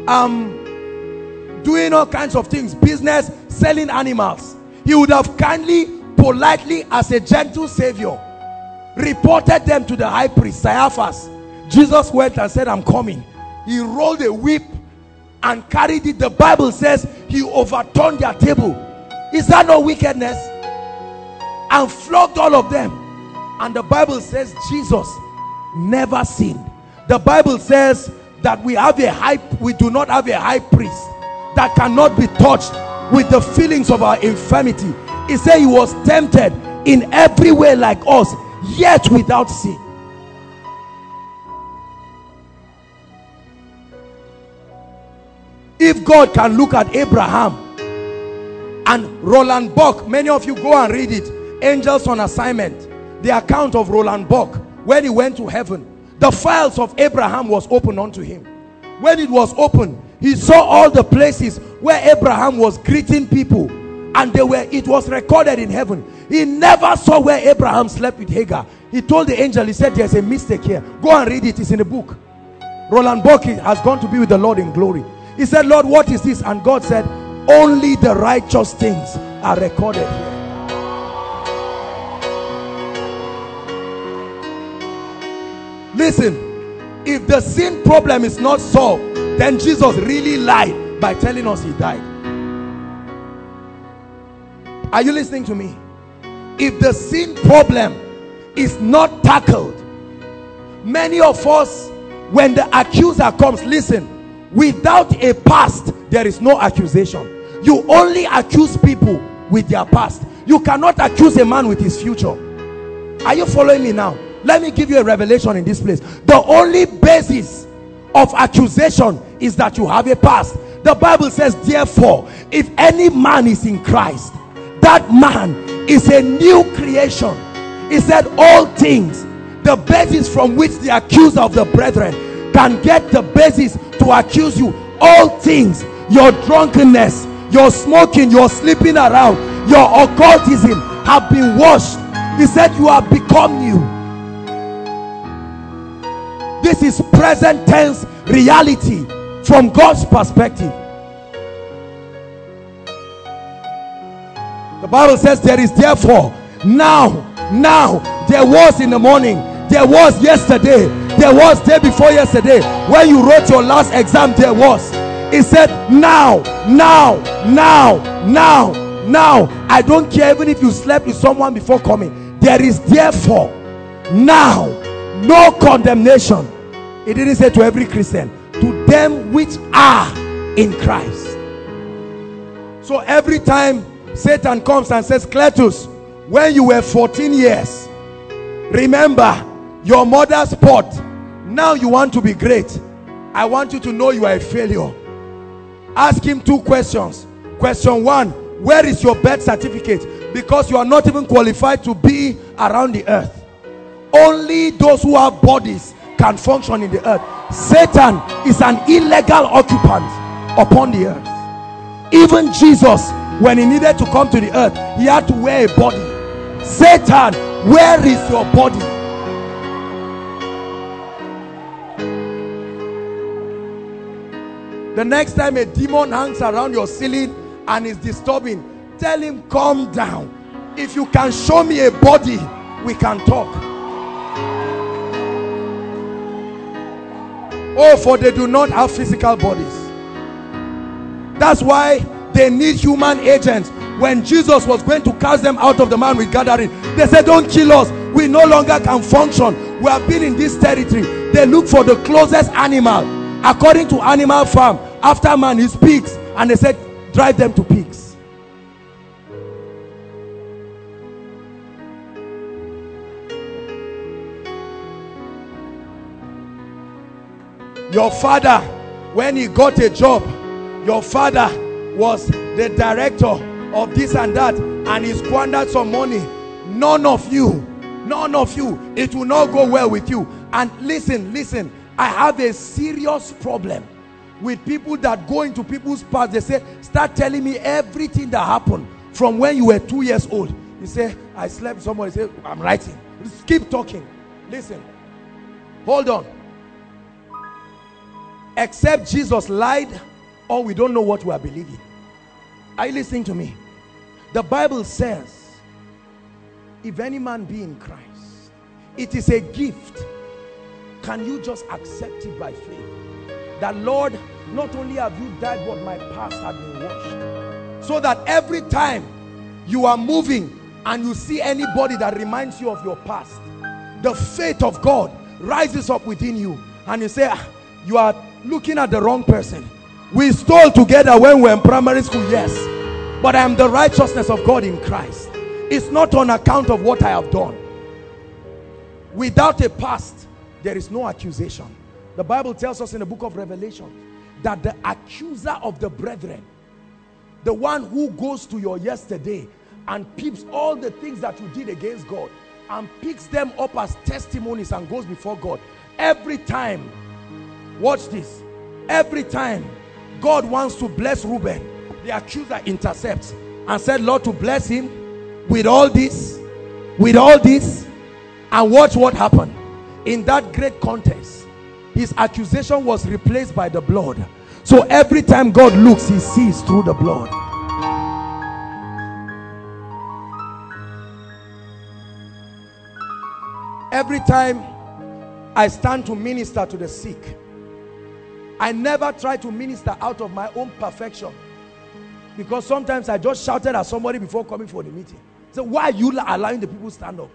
doing all kinds of things, business, selling animals. He would have kindly, politely, as a gentle savior, reported them to the high priest Caiaphas. Jesus went and said, "I'm coming." He rolled a whip and carried it. The Bible says he overturned their table. Is that not wickedness? And flogged all of them. And the Bible says Jesus never sinned. The Bible says that we do not have a high priest that cannot be touched with the feelings of our infirmity. He said he was tempted in every way like us, yet without sin. If God can look at Abraham and Roland Buck, many of you go and read it, Angels on Assignment, the account of Roland Buck when he went to heaven. The files of Abraham was opened unto him. When it was open, he saw all the places where Abraham was greeting people, and it was recorded in heaven. He never saw where Abraham slept with Hagar. He told the angel, he said, "There's a mistake here. Go and read it. It's in the book." Roland Buck has gone to be with the Lord in glory. He said, "Lord, what is this?" And God said, "Only the righteous things are recorded here." Listen, if the sin problem is not solved, then Jesus really lied by telling us he died. Are you listening to me? If the sin problem is not tackled, many of us, when the accuser comes, listen, without a past, there is no accusation. You only accuse people with their past. You cannot accuse a man with his future. Are you following me now? Let me give you a revelation in this place. The only basis of accusation is that you have a past. The Bible says, therefore, if any man is in Christ, that man is a new creation. He said all things, the basis from which the accuser of the brethren can get the basis to accuse you, all things, your drunkenness, your smoking, your sleeping around, your occultism, have been washed. He said you have become new. This is present tense reality from God's perspective. The Bible says there is therefore now, there was in the morning, there was yesterday, there was day before yesterday, when you wrote your last exam, there was. It said now. I don't care even if you slept with someone before coming. There is therefore now no condemnation. It didn't say to every Christian, to them which are in Christ. So every time Satan comes and says, Cletus, when you were 14 years, remember your mother's pot, now you want to be great, I want you to know you are a failure. Ask him two questions. Question one, where is your birth certificate? Because you are not even qualified to be around the earth. Only those who have bodies can function in the earth. Satan is an illegal occupant upon the earth. Even Jesus, when he needed to come to the earth, he had to wear a body. Satan, where is your body? The next time a demon hangs around your ceiling and is disturbing, tell him, calm down. If you can show me a body, we can talk. Oh, for they do not have physical bodies. That's why they need human agents. When Jesus was going to cast them out of the man with gathering, they said, don't kill us. We no longer can function. We have been in this territory. They look for the closest animal. According to Animal Farm, after man is pigs. And they said, drive them to pigs. Your father, when he got a job, your father was the director of this and that, and he squandered some money. None of you, it will not go well with you. And listen, I have a serious problem with people that go into people's past. They say, start telling me everything that happened from when you were 2 years old. You say, I slept with somebody. Say, I'm writing. Just keep talking. Listen, hold on. Except Jesus lied, or we don't know what we are believing. Are you listening to me? The Bible says, if any man be in Christ, it is a gift. Can you just accept it by faith? That, Lord, not only have you died, but my past had been washed. So that every time you are moving and you see anybody that reminds you of your past, the faith of God rises up within you, and you say, you are looking at the wrong person. We stole together when we were in primary school, yes, but I am the righteousness of God in Christ. It's not on account of what I have done. Without a past, there is no accusation. The Bible tells us in the book of Revelation that the accuser of the brethren, the one who goes to your yesterday and peeps all the things that you did against God and picks them up as testimonies and goes before God, every time, watch this, every time God wants to bless Reuben, the accuser intercepts and said, Lord, to bless him with all this, and watch what happened. In that great contest, his accusation was replaced by the blood. So every time God looks, he sees through the blood. Every time I stand to minister to the sick, I never try to minister out of my own perfection, because sometimes I just shouted at somebody before coming for the meeting. So why are you allowing the people to stand up?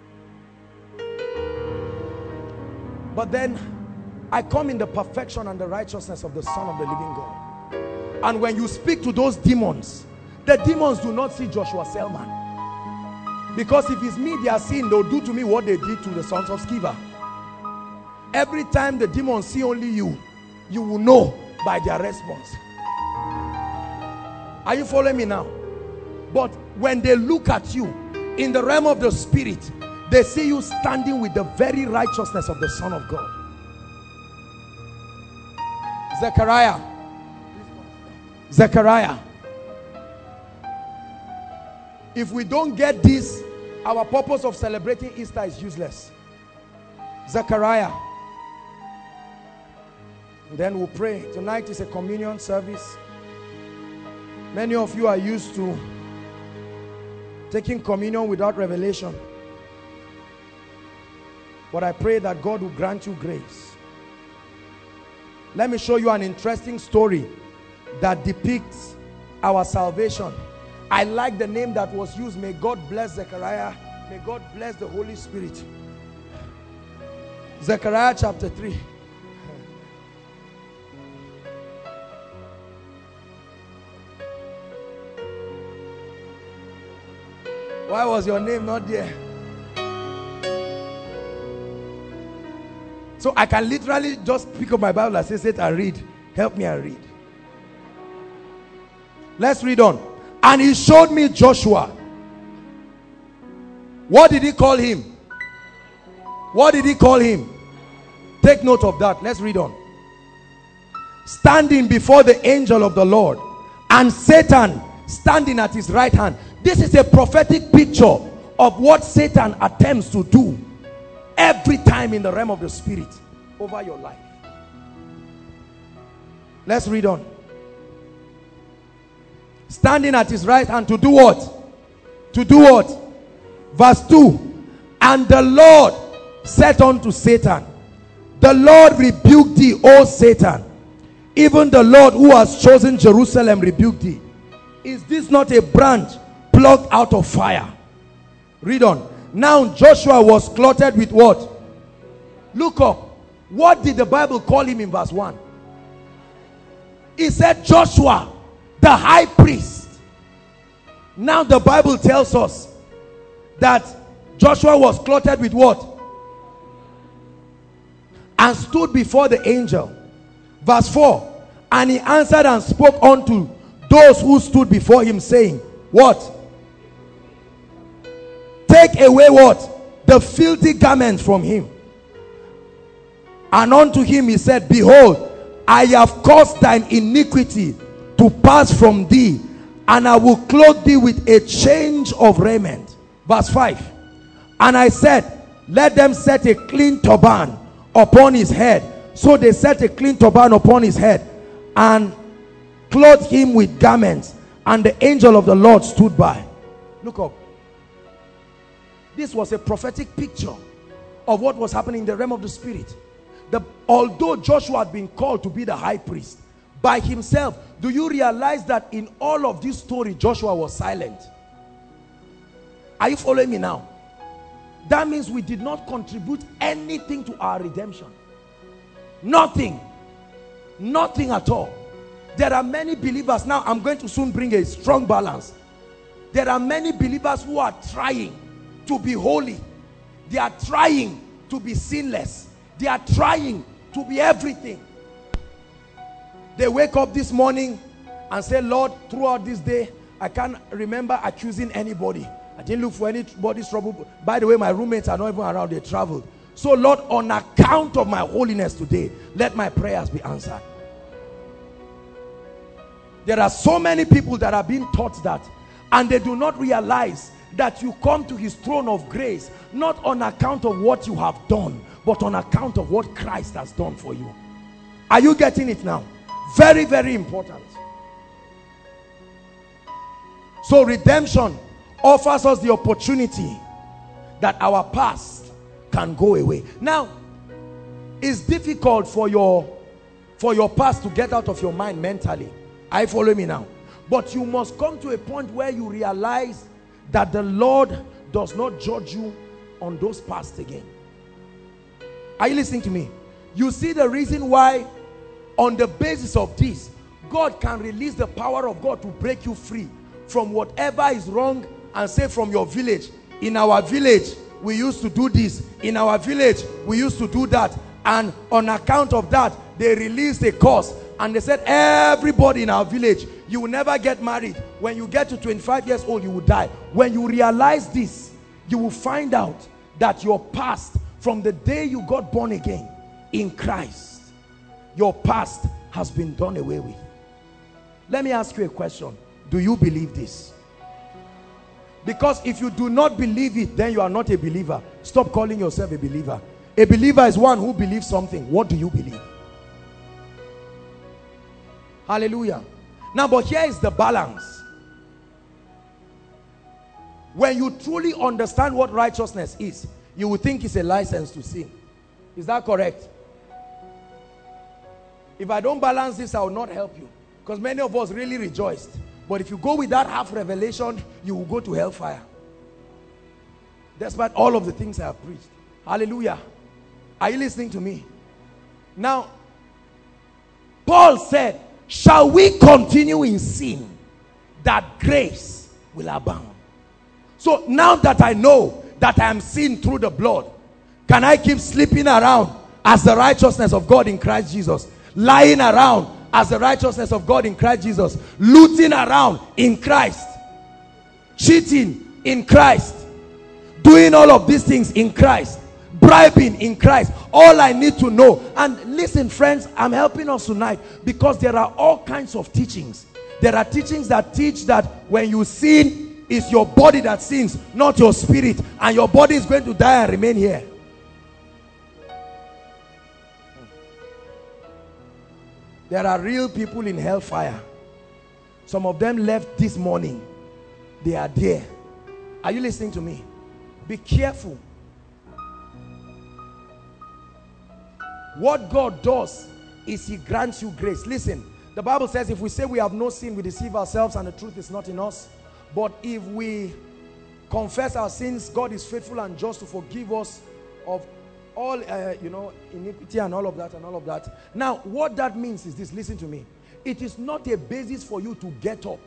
But then I come in the perfection and the righteousness of the Son of the living God. And when you speak to those demons, the demons do not see Joshua Selman, because if it's me they are seeing, they'll do to me what they did to the sons of Sceva. Every time the demons see only you, you will know by their response. Are you following me now? But when they look at you in the realm of the spirit, they see you standing with the very righteousness of the Son of God. Zechariah. If we don't get this, our purpose of celebrating Easter is useless. Zechariah. Then we'll pray. Tonight is a communion service. Many of you are used to taking communion without revelation. But I pray that God will grant you grace. Let me show you an interesting story that depicts our salvation. I like the name that was used. May God bless Zechariah. May God bless the Holy Spirit. Zechariah chapter 3. Why was your name not there? So I can literally just pick up my Bible and say, sit and read. Help me and read. Let's read on. And he showed me Joshua. What did he call him? What did he call him? Take note of that. Let's read on. Standing before the angel of the Lord, and Satan standing at his right hand. This is a prophetic picture of what Satan attempts to do every time in the realm of the spirit over your life. Let's read on. standing at his right hand to do what? To do what? Verse 2. And the Lord said unto Satan, the Lord rebuked thee, O Satan. Even the Lord who has chosen Jerusalem rebuked thee. Is this not a branch plucked out of fire? Read on. Now Joshua was clothed with what? Look up. What did the Bible call him in verse 1? He said Joshua, the high priest. Now the Bible tells us that Joshua was clothed with what? And stood before the angel. Verse 4. And he answered and spoke unto those who stood before him, saying, what? Take away what? The filthy garments from him. And unto him he said, behold, I have caused thine iniquity to pass from thee, and I will clothe thee with a change of raiment. Verse 5. And I said, let them set a clean turban upon his head. So they set a clean turban upon his head and clothed him with garments. And the angel of the Lord stood by. Look up. This was a prophetic picture of what was happening in the realm of the spirit. Although Joshua had been called to be the high priest by himself, do you realize that in all of this story Joshua was silent? Are you following me now? That means we did not contribute anything to our redemption. Nothing. Nothing at all. There are many believers. Now I'm going to soon bring a strong balance. There are many believers who are trying to be holy. They are trying to be sinless. They are trying to be everything. They wake up this morning and say, Lord, throughout this day, I can't remember accusing anybody. I didn't look for anybody's trouble. By the way, my roommates are not even around. They traveled. So Lord, on account of my holiness today, let my prayers be answered. There are so many people that are being taught that, and they do not realize that you come to his throne of grace not on account of what you have done, but on account of what Christ has done for you. Are you getting it now? Very, very important. So redemption offers us the opportunity that our past can go away. Now, it's difficult for your past to get out of your mind mentally. Are you following me now? But you must come to a point where you realize that the Lord does not judge you on those past again. Are you listening to me? You see the reason why on the basis of this, God can release the power of God to break you free from whatever is wrong, and say from your village, in our village we used to do this, in our village we used to do that, and on account of that they released a curse and they said everybody in our village, you will never get married. When you get to 25 years old you will die. When you realize this, you will find out that your past, from the day you got born again in Christ, your past has been done away with. Let me ask you a question. Do you believe this? Because if you do not believe it, then you are not a believer. Stop calling yourself a believer. A believer is one who believes something. What do you believe? Hallelujah. Now, but here is the balance. When you truly understand what righteousness is, you will think it's a license to sin. Is that correct? If I don't balance this, I will not help you. Because many of us really rejoiced. But if you go with that half revelation, you will go to hellfire. Despite all of the things I have preached. Hallelujah. Are you listening to me? Now, Paul said, shall we continue in sin that grace will abound? So now that I know that I am sin through the blood, can I keep sleeping around as the righteousness of God in Christ Jesus? Lying around as the righteousness of God in Christ Jesus? Looting around in Christ? Cheating in Christ? Doing all of these things in Christ? Bribing in Christ? All I need to know. And listen, friends, I'm helping us tonight because there are all kinds of teachings. There are teachings that teach that when you sin, it's your body that sins, not your spirit, and your body is going to die and remain here. There are real people in hellfire. Some of them left this morning. They are there. Are you listening to me? Be careful. What God does is he grants you grace. Listen, the Bible says if we say we have no sin, we deceive ourselves and the truth is not in us. But if we confess our sins, God is faithful and just to forgive us of all iniquity and all of that. Now what that means is this. Listen to me. It is not a basis for you to get up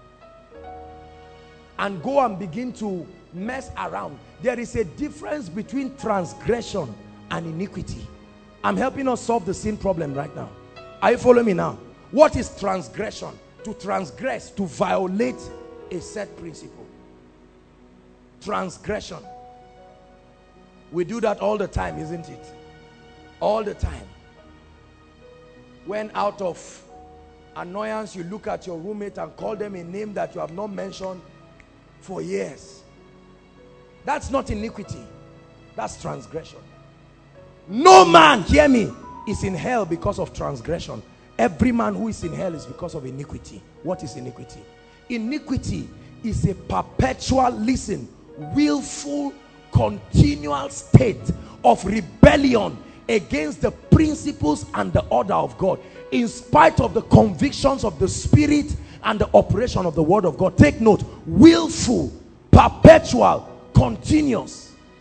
and go and begin to mess around. There is a difference between transgression and iniquity. I'm helping us solve the sin problem right now. Are you following me now? What is transgression? To transgress, to violate a set principle. Transgression. We do that all the time, isn't it? All the time. When out of annoyance you look at your roommate and call them a name that you have not mentioned for years. That's not iniquity. That's transgression. No man, hear me, is in hell because of transgression. Every man who is in hell is because of iniquity. What is iniquity? Iniquity is a perpetual, listen, willful, continual state of rebellion against the principles and the order of God, in spite of the convictions of the Spirit and the operation of the Word of God. Take note, willful, perpetual, continuous.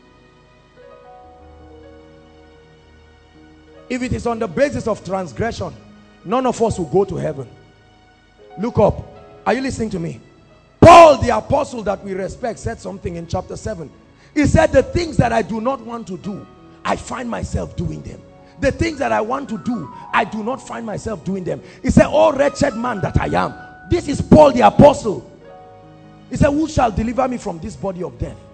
If it is on the basis of transgression, none of us will go to heaven. Look up. Are you listening to me? Paul, the apostle that we respect, said something in chapter 7. He said, the things that I do not want to do, I find myself doing them. The things that I want to do, I do not find myself doing them. He said, oh wretched man that I am. This is Paul the apostle. He said, who shall deliver me from this body of death?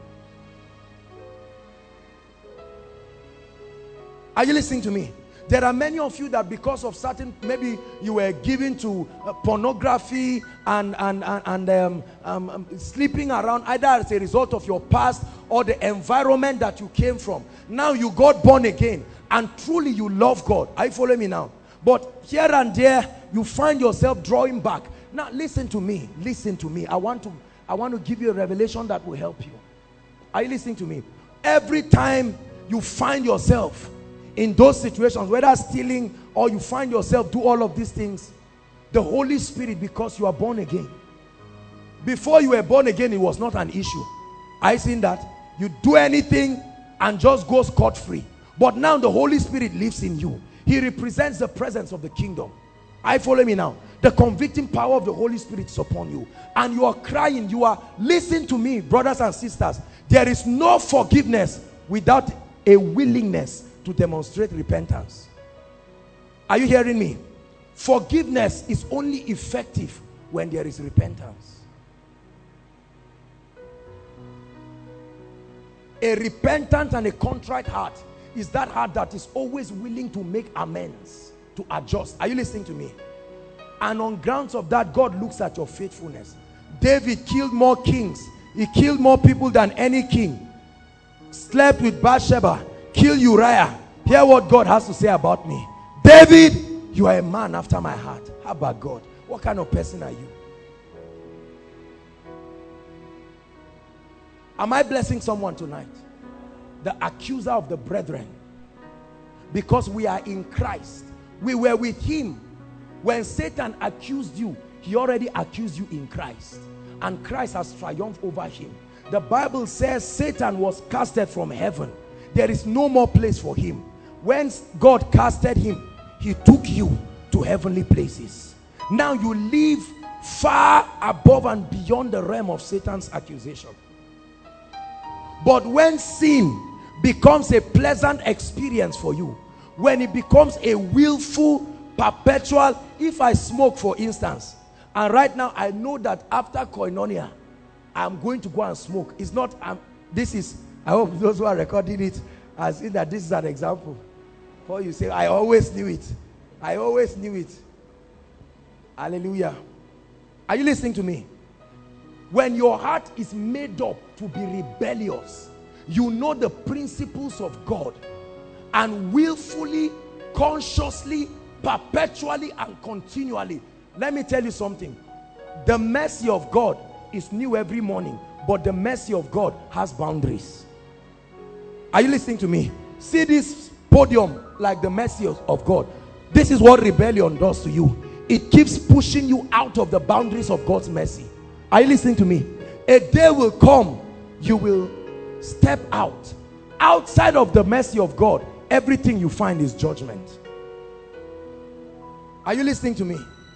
Are you listening to me? There are many of you that because of certain, maybe you were given to pornography and sleeping around, either as a result of your past or the environment that you came from. Now you got born again and truly you love God. Are you following me now? But here and there you find yourself drawing back. Now listen to me. Listen to me. I want to give you a revelation that will help you. Are you listening to me? Every time you find yourself in those situations, whether stealing or you find yourself do all of these things, the Holy Spirit, because you are born again. Before you were born again, it was not an issue. I seen that you do anything and just go scot-free. But now the Holy Spirit lives in you. He represents the presence of the kingdom. I follow me now. The convicting power of the Holy Spirit is upon you. And you are crying. You are, listen to me, brothers and sisters. There is no forgiveness without a willingness to demonstrate repentance. Are you hearing me? Forgiveness is only effective when there is repentance. A repentant and a contrite heart is that heart that is always willing to make amends, to adjust. Are you listening to me? And on grounds of that, God looks at your faithfulness. David killed more kings. He killed more people than any king. Slept with Bathsheba. Killed Uriah. Hear what God has to say about me. David, you are a man after my heart. How about God? What kind of person are you? Am I blessing someone tonight? The accuser of the brethren. Because we are in Christ. We were with him. When Satan accused you, he already accused you in Christ. And Christ has triumphed over him. The Bible says Satan was casted from heaven. There is no more place for him. When God casted him, he took you to heavenly places. Now you live far above and beyond the realm of Satan's accusation. But when sin becomes a pleasant experience for you, when it becomes a willful, perpetual, if I smoke for instance, and right now I know that after koinonia, I'm going to go and smoke. It's not, I hope those who are recording it are seeing that this is an example. For you say, I always knew it. I always knew it. Hallelujah. Are you listening to me? When your heart is made up to be rebellious, you know the principles of God, and willfully, consciously, perpetually and continually. Let me tell you something. The mercy of God is new every morning, but the mercy of God has boundaries. Are you listening to me? See this podium like the mercy of God. This is what rebellion does to you. It keeps pushing you out of the boundaries of God's mercy. Are you listening to me? A day will come, you will step out. Outside of the mercy of God, everything you find is judgment. Are you listening to me?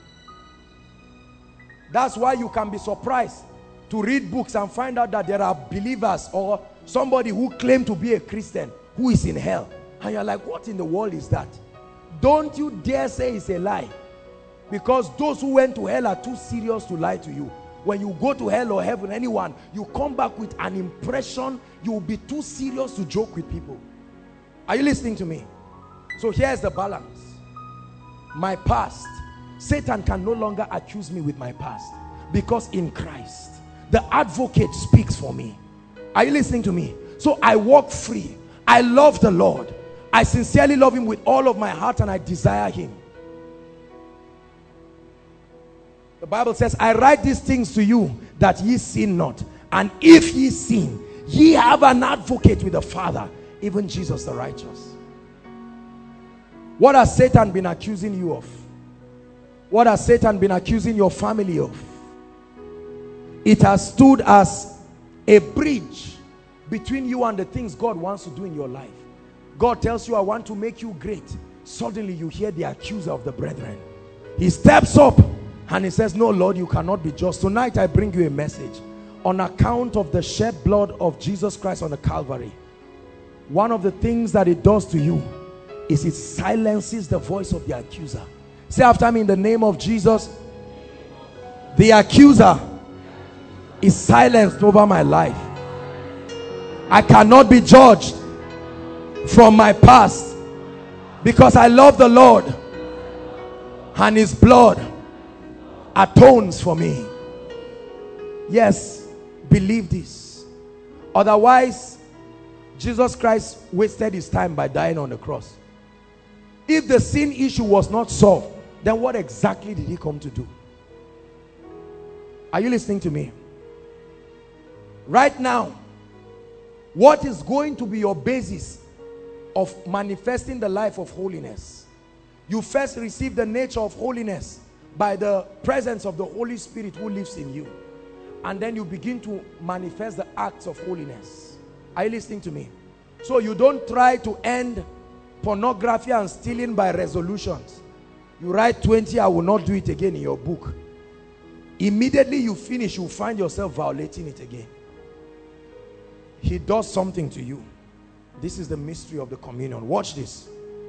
That's why you can be surprised to read books and find out that there are believers or somebody who claim to be a Christian who is in hell. And you're like, what in the world is that? Don't you dare say it's a lie. Because those who went to hell are too serious to lie to you. When you go to hell or heaven, anyone, you come back with an impression, you will be too serious to joke with people. Are you listening to me? So here's the balance. My past, Satan can no longer accuse me with my past, because in Christ, the advocate speaks for me. Are you listening to me? So I walk free. I love the Lord. I sincerely love him with all of my heart, and I desire him. The Bible says, I write these things to you that ye sin not. And if ye sin, ye have an advocate with the Father, even Jesus the righteous. What has Satan been accusing you of? What has Satan been accusing your family of? It has stood as a bridge between you and the things God wants to do in your life. God tells you, I want to make you great. Suddenly you hear the accuser of the brethren. He steps up and he says, no, Lord, you cannot be just. Tonight I bring you a message. On account of the shed blood of Jesus Christ on the Calvary, one of the things that it does to you is it silences the voice of the accuser. Say after me, in the name of Jesus, the accuser is silenced over my life. I cannot be judged from my past, because I love the Lord and his blood atones for me. Yes, believe this. Otherwise, Jesus Christ wasted his time by dying on the cross. If the sin issue was not solved, then what exactly did he come to do? Are you listening to me? Right now, what is going to be your basis of manifesting the life of holiness? You first receive the nature of holiness by the presence of the Holy Spirit who lives in you. And then you begin to manifest the acts of holiness. Are you listening to me? So you don't try to end pornography and stealing by resolutions. You write 20, I will not do it again in your book. Immediately you finish, you find yourself violating it again. He does something to you. This is the mystery of the communion. Watch this.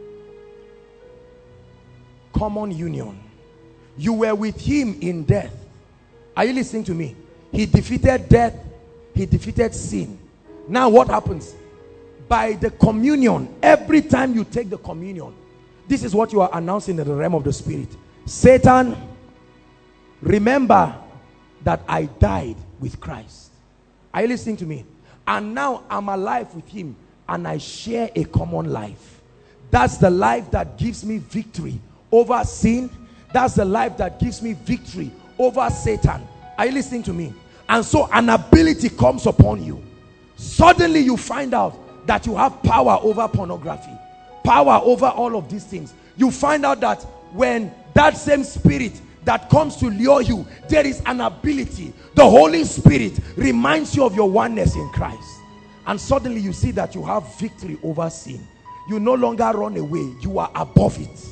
Common union. You were with him in death. Are you listening to me? He defeated death. He defeated sin. Now what happens? By the communion, every time you take the communion, this is what you are announcing in the realm of the spirit. Satan, remember that I died with Christ. Are you listening to me? And now I'm alive with him, and I share a common life. That's the life that gives me victory over sin. That's the life that gives me victory over Satan. Are you listening to me? And so an ability comes upon you. Suddenly you find out that you have power over pornography, power over all of these things. You find out that when that same spirit that comes to lure you, there is an ability. The Holy Spirit reminds you of your oneness in Christ. And suddenly you see that you have victory over sin. You no longer run away. You are above it.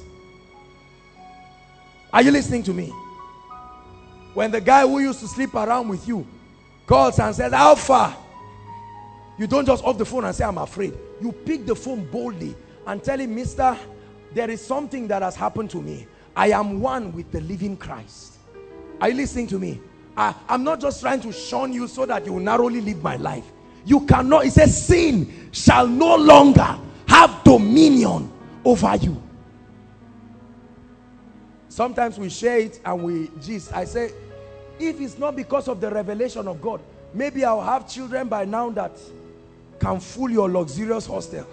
Are you listening to me? When the guy who used to sleep around with you calls and says, how far? You don't just off the phone and say, I'm afraid. You pick the phone boldly and tell him, mister, there is something that has happened to me. I am one with the living Christ. Are you listening to me? I'm not just trying to shun you so that you will narrowly live my life. You cannot. It says sin shall no longer have dominion over you. Sometimes we share it and we gist. I say, if it's not because of the revelation of God, maybe I'll have children by now that can fool your luxurious hostel.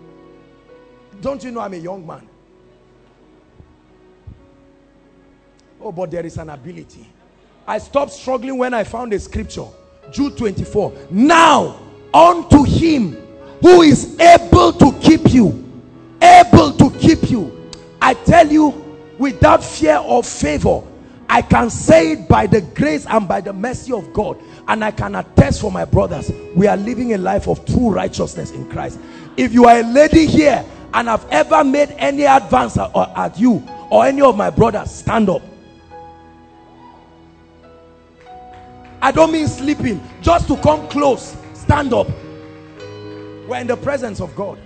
Don't you know I'm a young man? Oh, but there is an ability. I stopped struggling when I found a scripture. Jude 24. Now unto him who is able to keep you. Able to keep you. I tell you, without fear or favor, I can say it by the grace and by the mercy of God, and I can attest for my brothers, we are living a life of true righteousness in Christ. If you are a lady here and have ever made any advance at you or any of my brothers, stand up. I don't mean sleeping, just to come close. Stand up. We're in the presence of God.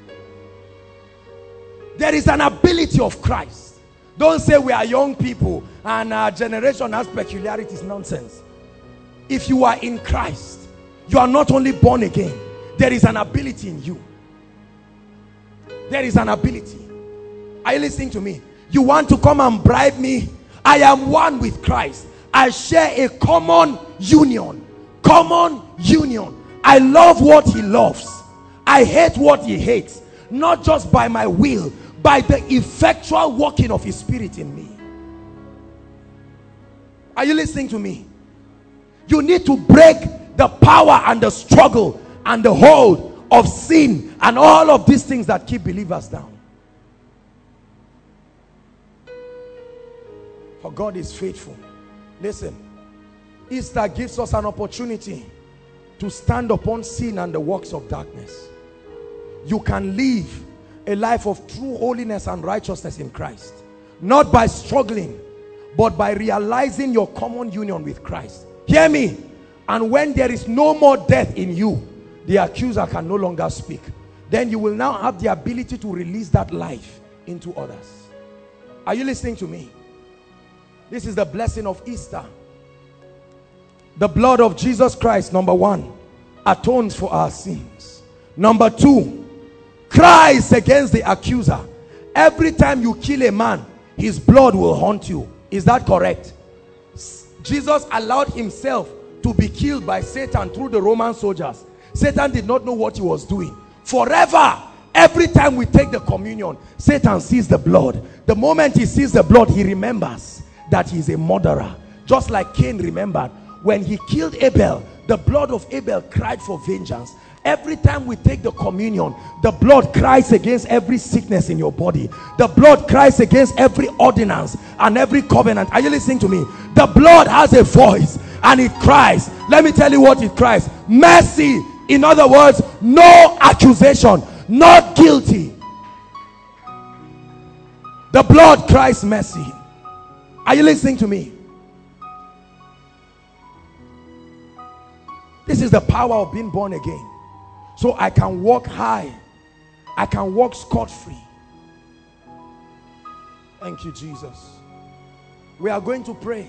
There is an ability of Christ. Don't say we are young people and our generation has peculiarities. Nonsense. If you are in Christ, you are not only born again, there is an ability in you. There is an ability. Are you listening to me? You want to come and bribe me? I am one with Christ. I share a common union. Common union. I love what he loves. I hate what he hates. Not just by my will, by the effectual working of his spirit in me. Are you listening to me? You need to break the power and the struggle and the hold of sin and all of these things that keep believers down. For God is faithful. Listen, Easter gives us an opportunity to stand upon sin and the works of darkness. You can live a life of true holiness and righteousness in Christ, not by struggling, but by realizing your common union with Christ. Hear me. And when there is no more death in you, the accuser can no longer speak. Then you will now have the ability to release that life into others. Are you listening to me? This is the blessing of Easter. The blood of Jesus Christ, number one, atones for our sins. Number two, cries against the accuser. Every time you kill a man, his blood will haunt you. Is that correct? Jesus allowed himself to be killed by Satan through the Roman soldiers. Satan did not know what he was doing. Forever, every time we take the communion, Satan sees the blood. The moment he sees the blood, he remembers that he is a murderer. Just like Cain remembered when he killed Abel, the blood of Abel cried for vengeance. Every time we take the communion, the blood cries against every sickness in your body. The blood cries against every ordinance and every covenant. Are you listening to me? The blood has a voice and it cries. Let me tell you what it cries. Mercy. In other words, no accusation, not guilty. The blood cries mercy. Are you listening to me? This is the power of being born again. So I can walk high. I can walk scot-free. Thank you, Jesus. We are going to pray.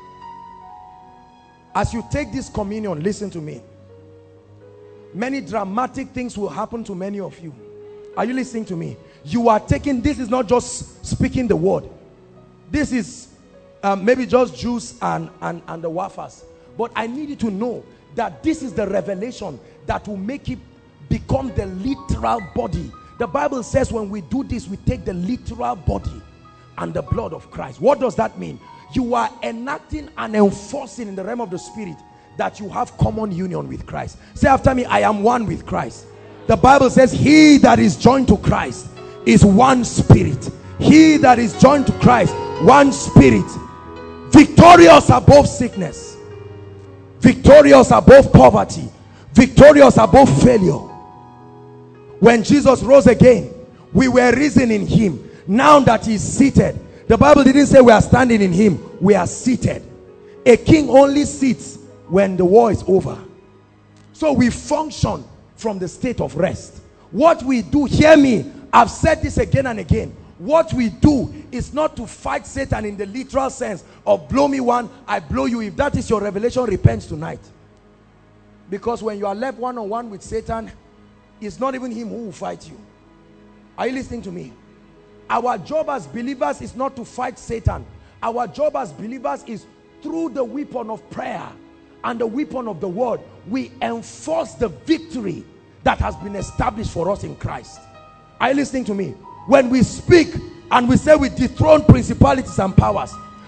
As you take this communion, listen to me. Many dramatic things will happen to many of you. Are you listening to me? You are taking, this is not just speaking the word. This is maybe just juice and the wafers. But I need you to know that this is the revelation that will make it become the literal body. The Bible says when we do this, we take the literal body and the blood of Christ. What does that mean? You are enacting and enforcing in the realm of the spirit that you have common union with Christ. Say after me, I am one with Christ. The Bible says he that is joined to Christ is one spirit. He that is joined to Christ, one spirit. Victorious above sickness, victorious above poverty, victorious above failure. When Jesus rose again, we were risen in him. Now that he's seated, the Bible didn't say we are standing in him, we are seated. A king only sits when the war is over. So we function from the state of rest. What we do, hear me, I've said this again and again. What we do is not to fight Satan in the literal sense of blow me one, I blow you. If that is your revelation, repent tonight. Because when you are left one-on-one with Satan, it's not even him who will fight you. Are you listening to me? Our job as believers is not to fight Satan. Our job as believers is through the weapon of prayer and the weapon of the word, we enforce the victory that has been established for us in Christ. Are you listening to me? When we speak and we say we dethrone principalities and powers,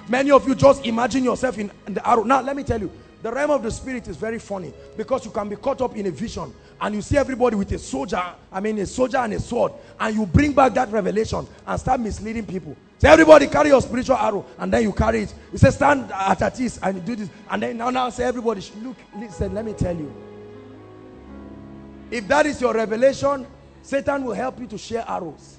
Many of you just imagine yourself in the arrow. Now, let me tell you, the realm of the spirit is very funny, because you can be caught up in a vision and you see everybody with a soldier and a sword, and you bring back that revelation and start misleading people. Say, everybody carry your spiritual arrow, and then you carry it. You say, stand at this, and you do this, and then now say, everybody, look, listen, let me tell you. If that is your revelation, Satan will help you to share arrows.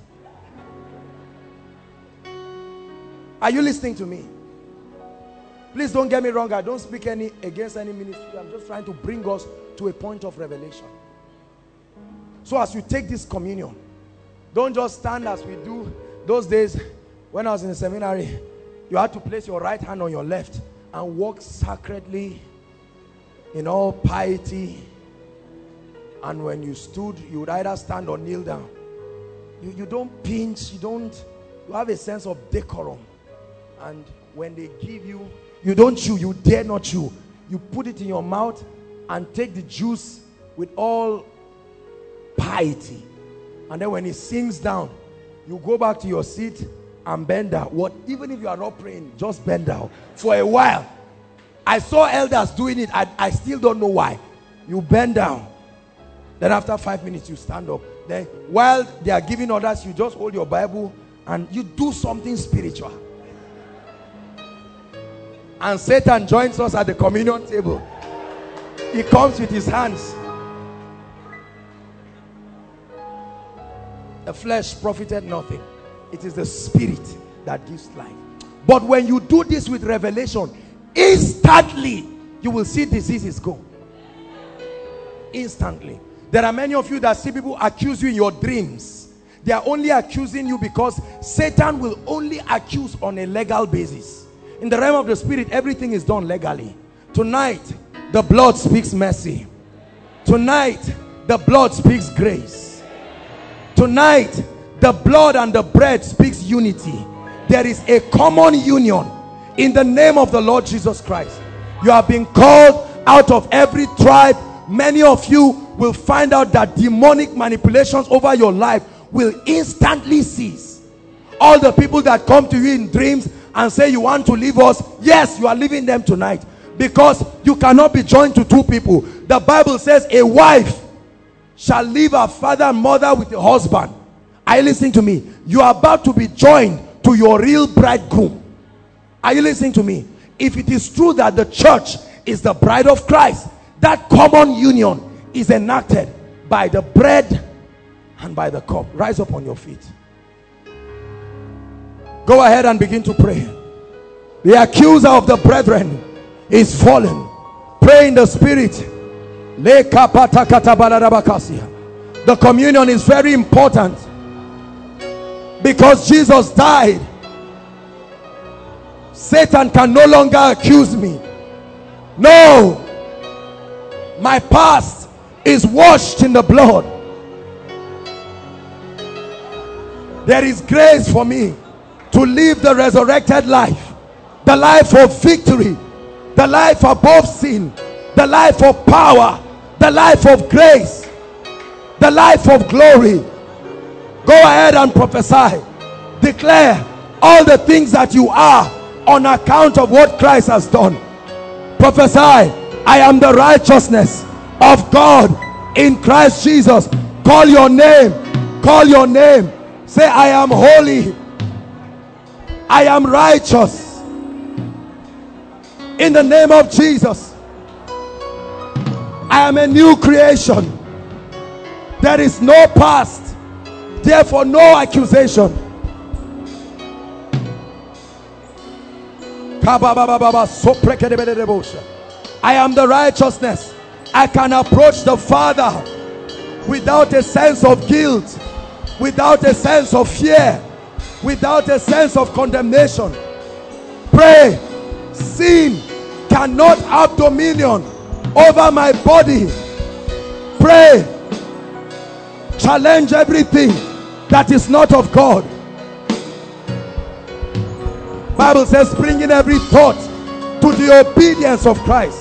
Are you listening to me? Please don't get me wrong. I don't speak against any ministry. I'm just trying to bring us to a point of revelation. So as you take this communion, don't just stand as we do those days when I was in the seminary. You had to place your right hand on your left and walk sacredly in all piety. And when you stood, you would either stand or kneel down. You don't pinch, you have a sense of decorum. And when they give you, you don't chew, you dare not chew. You put it in your mouth and take the juice with all piety. And then when it sinks down, you go back to your seat and bend down. Even if you are not praying, just bend down for a while. I saw elders doing it. I still don't know why. You bend down. Then after 5 minutes, you stand up. Then while they are giving orders, you just hold your Bible and you do something spiritual. And Satan joins us at the communion table. He comes with his hands. The flesh profited nothing. It is the spirit that gives life. But when you do this with revelation, instantly you will see diseases go. Instantly. There are many of you that see people accuse you in your dreams. They are only accusing you because Satan will only accuse on a legal basis. In the realm of the spirit, everything is done legally. Tonight, the blood speaks mercy. Tonight, the blood speaks grace. Tonight, the blood and the bread speaks unity. There is a common union in the name of the Lord Jesus Christ. You have been called out of every tribe. Many of you will find out that demonic manipulations over your life will instantly cease. All the people that come to you in dreams and say you want to leave us, yes, you are leaving them tonight, because you cannot be joined to two people. The Bible says a wife shall leave her father and mother with a husband. Are you listening to me? You are about to be joined to your real bridegroom. Are you listening to me? If it is true that the church is the bride of Christ, that common union is enacted by the bread and by the cup. Rise up on your feet. Go ahead and begin to pray. The accuser of the brethren is fallen. Pray in the spirit. The communion is very important, because Jesus died. Satan can no longer accuse me. No, my past is washed in the blood. There is grace for me to live the resurrected life, the life of victory, the life above sin, the life of power, the life of grace, the life of glory. Go ahead and prophesy. Declare all the things that you are on account of what Christ has done. Prophesy, I am the righteousness of God in Christ Jesus. Call your name. Call your name. Say, I am holy. I am righteous. In the name of Jesus. I am a new creation. There is no past, therefore no accusation. I am the righteousness. I can approach the Father without a sense of guilt, without a sense of fear, without a sense of condemnation. Pray. Sin cannot have dominion over my body. Pray. Challenge everything that is not of God. Bible says, bringing every thought to the obedience of Christ.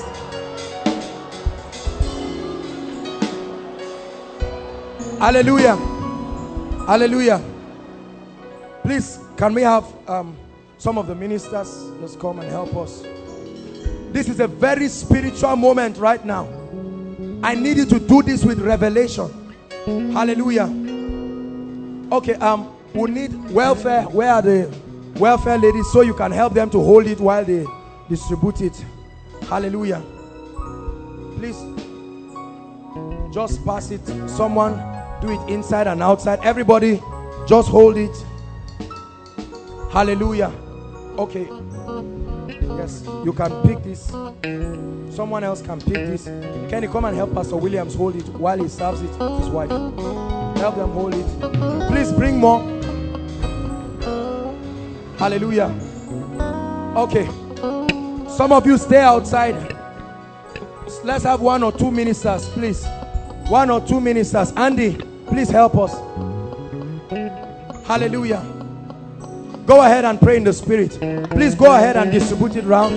Hallelujah. Hallelujah. Please, can we have some of the ministers just come and help us. This is a very spiritual moment right now. I need you to do this with revelation. Hallelujah. Okay, we need welfare. Where are the welfare ladies? So you can help them to hold it while they distribute it. Hallelujah. Please just pass it. Someone do it inside and outside. Everybody just hold it. Hallelujah. Okay. Yes, you can pick this. Someone else can pick this. Can you come and help Pastor Williams hold it while he serves it to his wife? Help them hold it. Please bring more. Hallelujah. Okay. Some of you stay outside. Let's have 1 or 2 ministers, please. 1 or 2 ministers. Andy, please help us. Hallelujah. Go ahead and pray in the spirit. Please go ahead and distribute it round.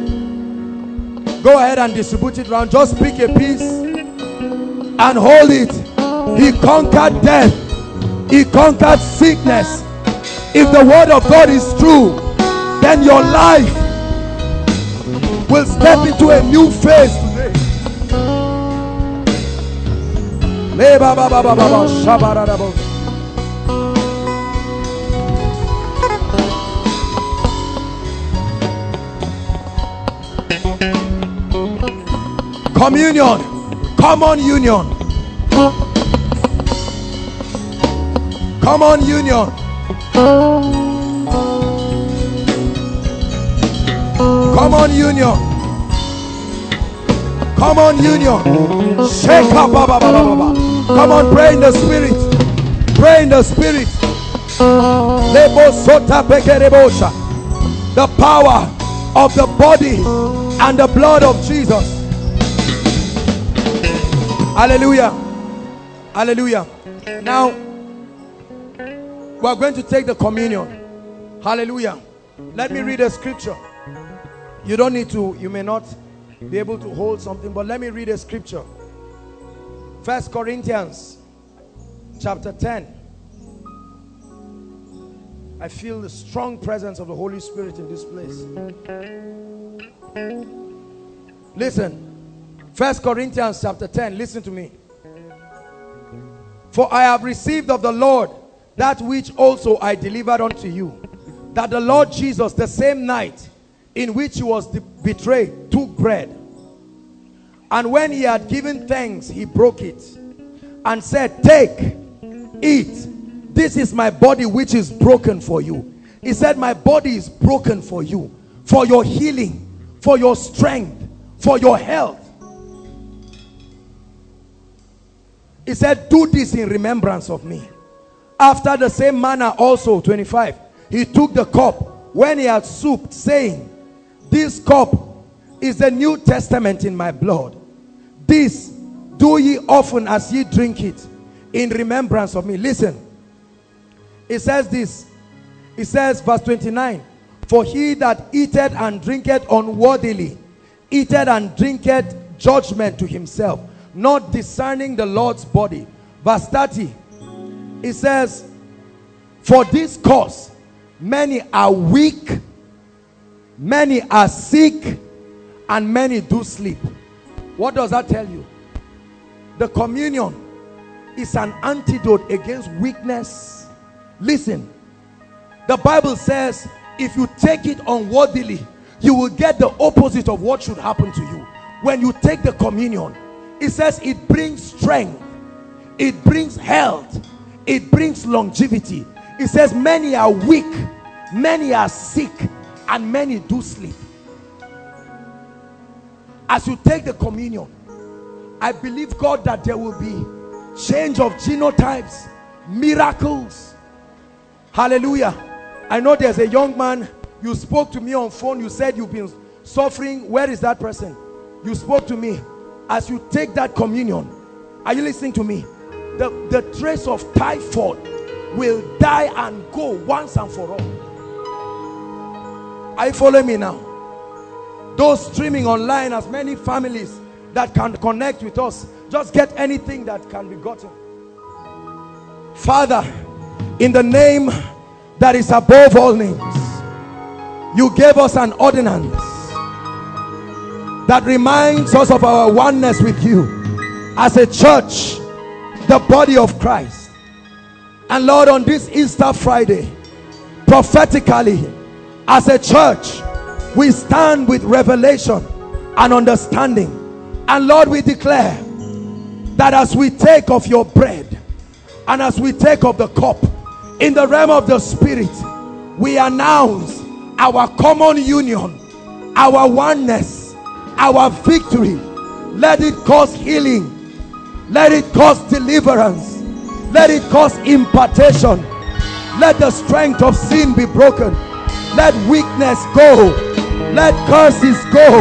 Go ahead and distribute it round. Just pick a piece and hold it. He conquered death. He conquered sickness. If the word of God is true, then your life will step into a new phase today. Communion, common union, common union, common union, common union. Shake up, come on, pray in the spirit, pray in the spirit. The power of the body and the blood of Jesus. Hallelujah. Hallelujah. Now we are going to take the communion. Hallelujah. Let me read a scripture. You don't need to, you may not be able to hold something, but let me read a scripture. 1 Corinthians chapter 10. I feel the strong presence of the Holy Spirit in this place. Listen. 1 Corinthians chapter 10, listen to me. For I have received of the Lord that which also I delivered unto you, that the Lord Jesus, the same night in which he was betrayed, took bread. And when he had given thanks, he broke it and said, take, eat. This is my body which is broken for you. He said, my body is broken for you, for your healing, for your strength, for your health. He said, do this in remembrance of me. After the same manner also, 25, he took the cup when he had supped, saying, this cup is the New Testament in my blood. This do ye often as ye drink it in remembrance of me. Listen. It says this. It says, verse 29, for he that eateth and drinketh unworthily, eateth and drinketh judgment to himself, not discerning the Lord's body. Verse 30, it says, for this cause many are weak, many are sick, and many do sleep. What does that tell you? The communion is an antidote against weakness. Listen, the Bible says if you take it unworthily, you will get the opposite of what should happen to you. When you take the communion, it says it brings strength, it brings health, it brings longevity. It says many are weak, many are sick, and many do sleep. As you take the communion, I believe God that there will be change of genotypes, miracles. Hallelujah. I know there's a young man, you spoke to me on phone, you said you've been suffering. Where is that person? You spoke to me. As you take that communion, are you listening to me? The trace of typhoid will die and go once and for all. Are you following me now? Those streaming online, as many families that can connect with us, just get anything that can be gotten. Father, in the name that is above all names, You gave us an ordinance that reminds us of our oneness with you as a church, the body of Christ. And Lord, on this Easter Friday, prophetically, as a church, we stand with revelation and understanding. And Lord, we declare that as we take of your bread and as we take of the cup, in the realm of the spirit, we announce our common union, our oneness, our victory. Let it cause healing, let it cause deliverance, let it cause impartation. Let the strength of sin be broken, let weakness go, let curses go,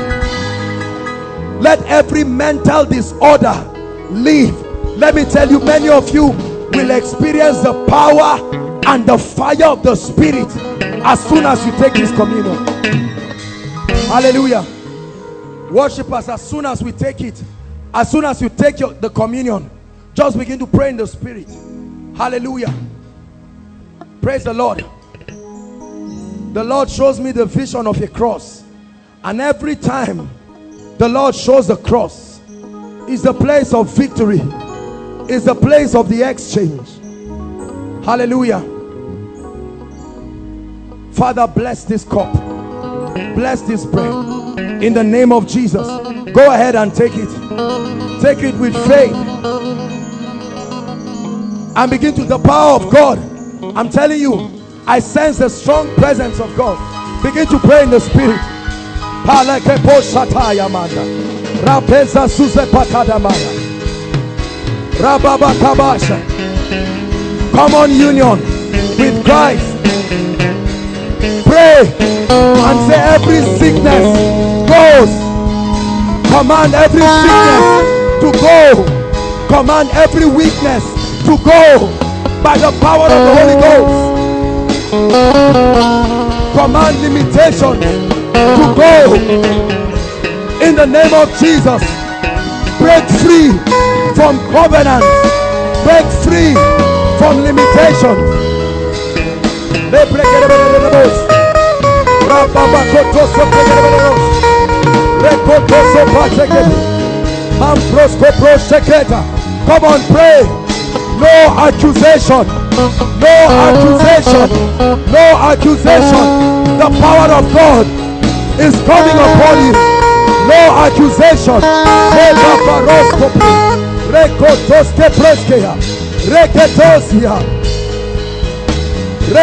let every mental disorder leave. Let me tell you, many of you will experience the power and the fire of the Spirit as soon as you take this communion. Hallelujah. Worshippers, as soon as we take it, as soon as you take the communion, just begin to pray in the Spirit. Hallelujah. Praise the Lord. The Lord shows me the vision of a cross, and every time the Lord shows the cross, is the place of victory, is the place of the exchange. Hallelujah. Father, bless this cup, bless this bread in the name of Jesus. Go ahead and take it. Take it with faith and begin to the power of God. I'm telling you, I sense the strong presence of God. Begin to pray in the Spirit. Common union with Christ. Pray and say, every sickness goes. Command every sickness to go. Command every weakness to go by the power of the Holy Ghost. Command limitations to go in the name of Jesus. Break free from covenants. Break free from limitations. Come on, pray. No accusation, no accusation, no accusation. The power of God is coming upon you. No accusation. The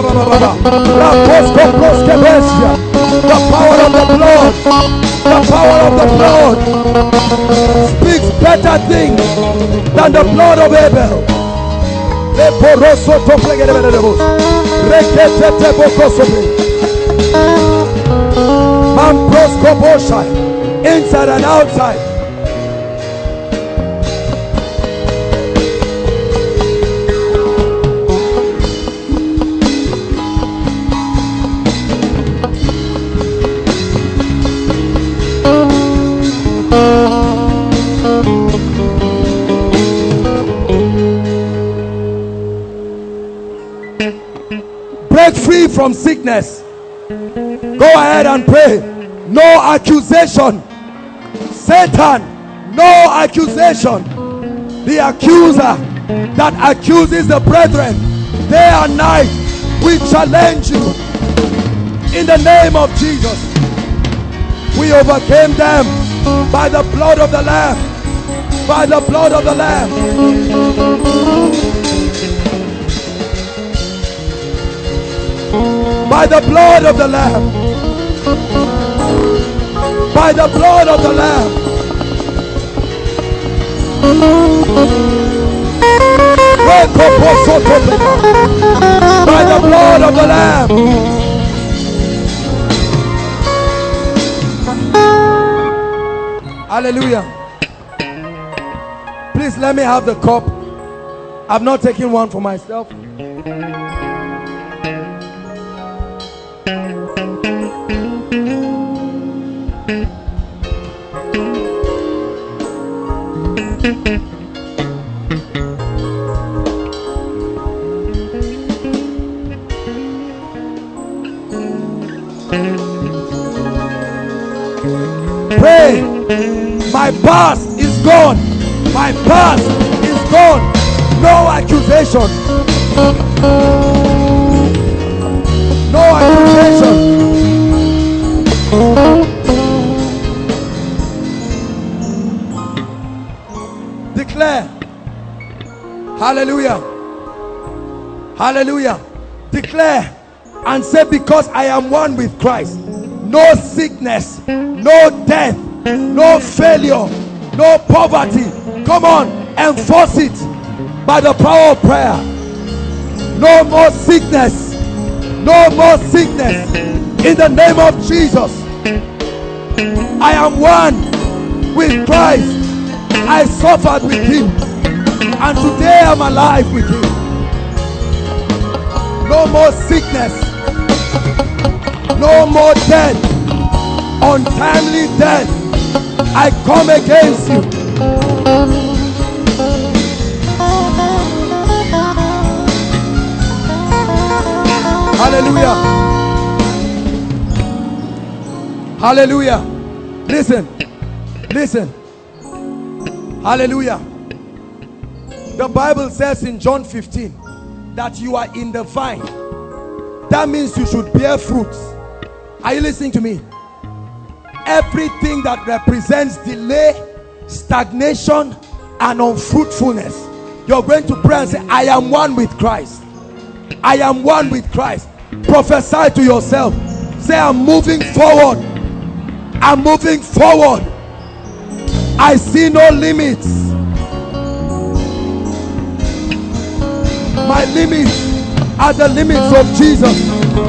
power of the blood, the power of the blood speaks better things than the blood of Abel. Inside and outside. Break free from sickness. Go ahead and pray. No accusation. Satan, no accusation. The accuser that accuses the brethren day and night, we challenge you in the name of Jesus. We overcame them by the blood of the Lamb. By the blood of the Lamb. By the blood of the Lamb. By the blood of the Lamb. By the blood of the Lamb. Hallelujah. Please let me have the cup. I've not taken one for myself. My past is gone. My past is gone. No accusation. No accusation. Declare. Hallelujah. Hallelujah. Declare and say, because I am one with Christ, no sickness, no death, no failure, no poverty. Come on, enforce it by the power of prayer. No more sickness. No more sickness. In the name of Jesus. I am one with Christ. I suffered with him, and today I'm alive with him. No more sickness. No more death. Untimely death. I come against you. Hallelujah. Hallelujah. Listen. Listen. Hallelujah. The Bible says in John 15 that you are in the vine. That means you should bear fruits. Are you listening to me? Everything that represents delay, stagnation, and unfruitfulness, you're going to pray and say, I am one with Christ. I am one with Christ. Prophesy to yourself. Say, I'm moving forward. I'm moving forward. I see no limits. My limits are the limits of Jesus.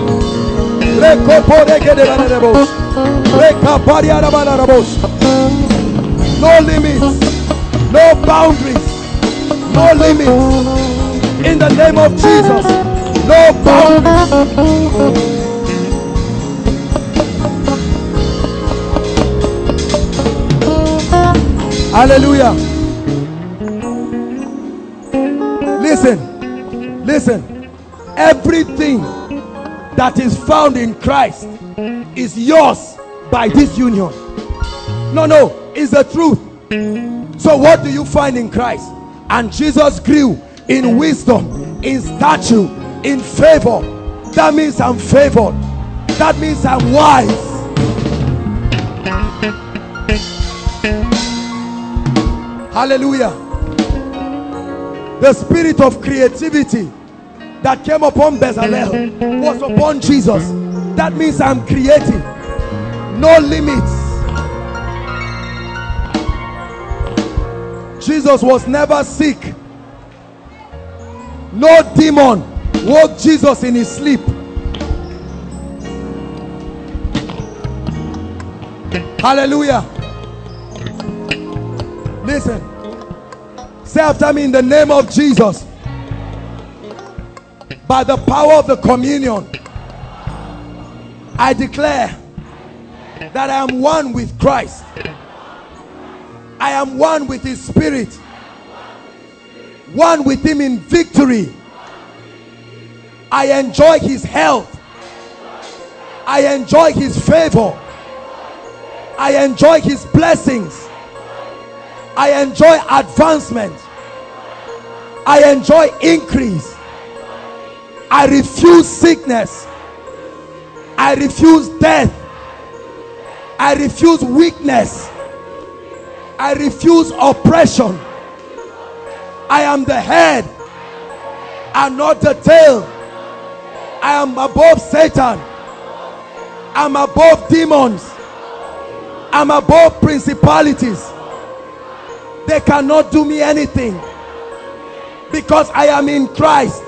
No limits, no boundaries, no limits. In the name of Jesus, no boundaries. Hallelujah. Listen, listen. Everything that is found in Christ is yours by this union. No, it's the truth. So what do you find in Christ? And Jesus grew in wisdom, in stature, in favor. That means I'm favored. That means I'm wise. Hallelujah. The spirit of creativity that came upon Bezalel was upon Jesus. That means I'm creative. No limits. Jesus was never sick. No demon woke Jesus in his sleep. Hallelujah. Listen. Say after me, in the name of Jesus. By the power of the communion, I declare that I am one with Christ. I am one with his spirit. One with him in victory. I enjoy his health. I enjoy his favor. I enjoy his blessings. I enjoy advancement. I enjoy increase. I refuse sickness. I refuse death. I refuse weakness. I refuse oppression. I am the head and not the tail. I am above Satan. I'm above demons. I'm above principalities. They cannot do me anything because I am in Christ.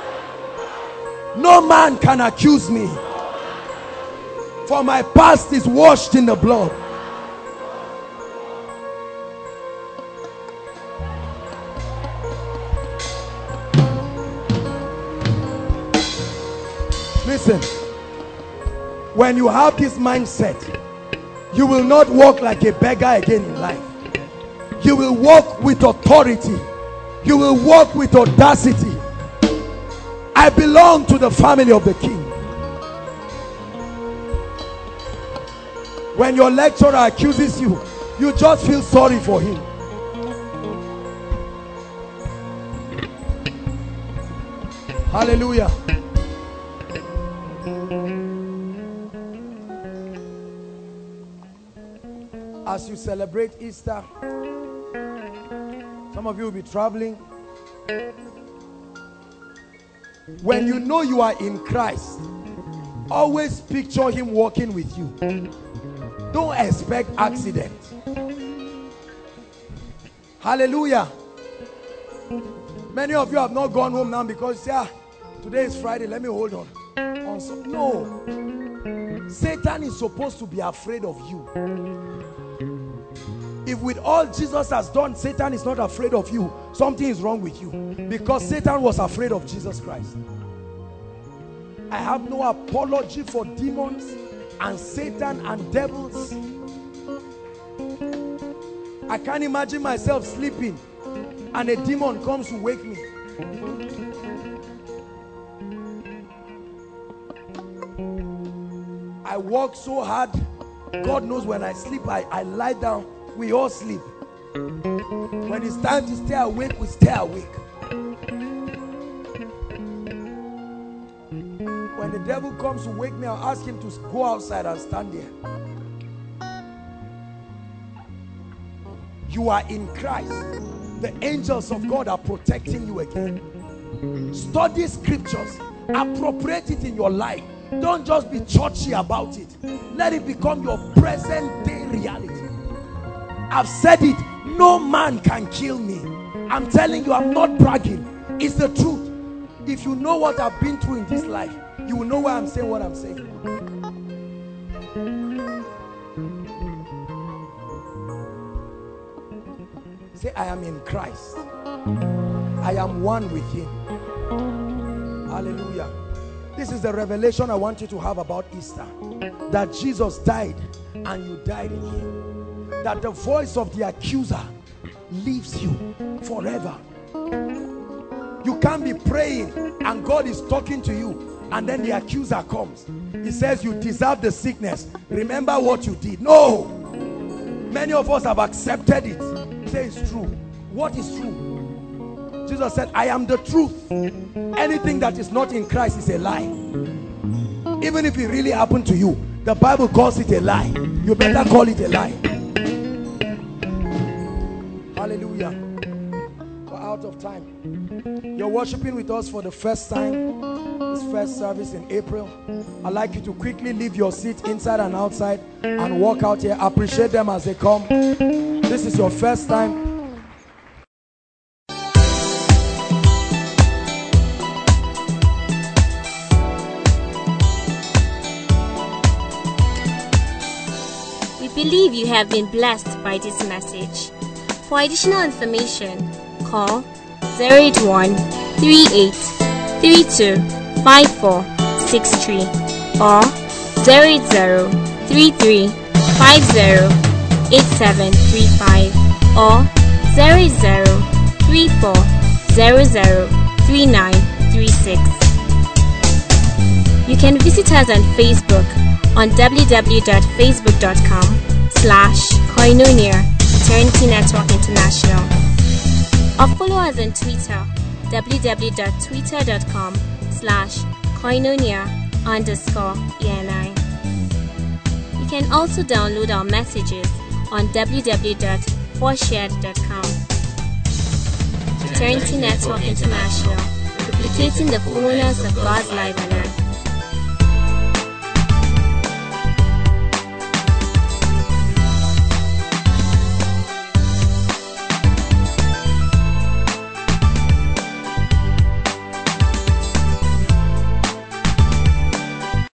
No man can accuse me, for my past is washed in the blood. Listen, when you have this mindset, you will not walk like a beggar again in life. You will walk with authority. You will walk with audacity. I belong to the family of the King. When your lecturer accuses you You just feel sorry for him. Hallelujah. As you celebrate Easter, some of you will be traveling. When you know you are in Christ, always picture him walking with you. Don't expect accident. Hallelujah. Many of you have not gone home now because today is Friday, let me hold on. No. Satan is supposed to be afraid of you. If with all Jesus has done, Satan is not afraid of you, something is wrong with you. Because Satan was afraid of Jesus Christ. I have no apology for demons and Satan and devils. I can't imagine myself sleeping and a demon comes to wake me. I work so hard. God knows when I sleep, I lie down. We all sleep. When it's time to stay awake, we stay awake. When the devil comes to wake me, I'll ask him to go outside and stand there. You are in Christ. The angels of God are protecting you again. Study scriptures. Appropriate it in your life. Don't just be churchy about it. Let it become your present day reality. I've said it. No man can kill me. I'm telling you, I'm not bragging. It's the truth. If you know what I've been through in this life, you will know why I'm saying what I'm saying. Say, I am in Christ. I am one with him. Hallelujah. This is the revelation I want you to have about Easter. That Jesus died and you died in him. That the voice of the accuser leaves you forever. You can't be praying and God is talking to you and then the accuser comes. He says you deserve the sickness. Remember what you did. No. Many of us have accepted it. Say it's true. What is true? Jesus said, I am the truth. Anything that is not in Christ is a lie. Even if it really happened to you, the Bible calls it a lie. You better call it a lie. Hallelujah. We're out of time. You're worshiping with us for the first time, this first service in April. I'd like you to quickly leave your seat inside and outside and walk out here. Appreciate them as they come. This is your first time. We believe you have been blessed by this message. For additional information, call 081 38 32 5463 or 080 33 50 8735 or 080 34 00 3936. You can visit us on Facebook on www.facebook.com/Koinonia Eternity Network International, or follow us on Twitter www.twitter.com/Koinonia_ENI. You can also download our messages on www.forshared.com. Eternity Network International, duplicating the fullness of God's life on earth.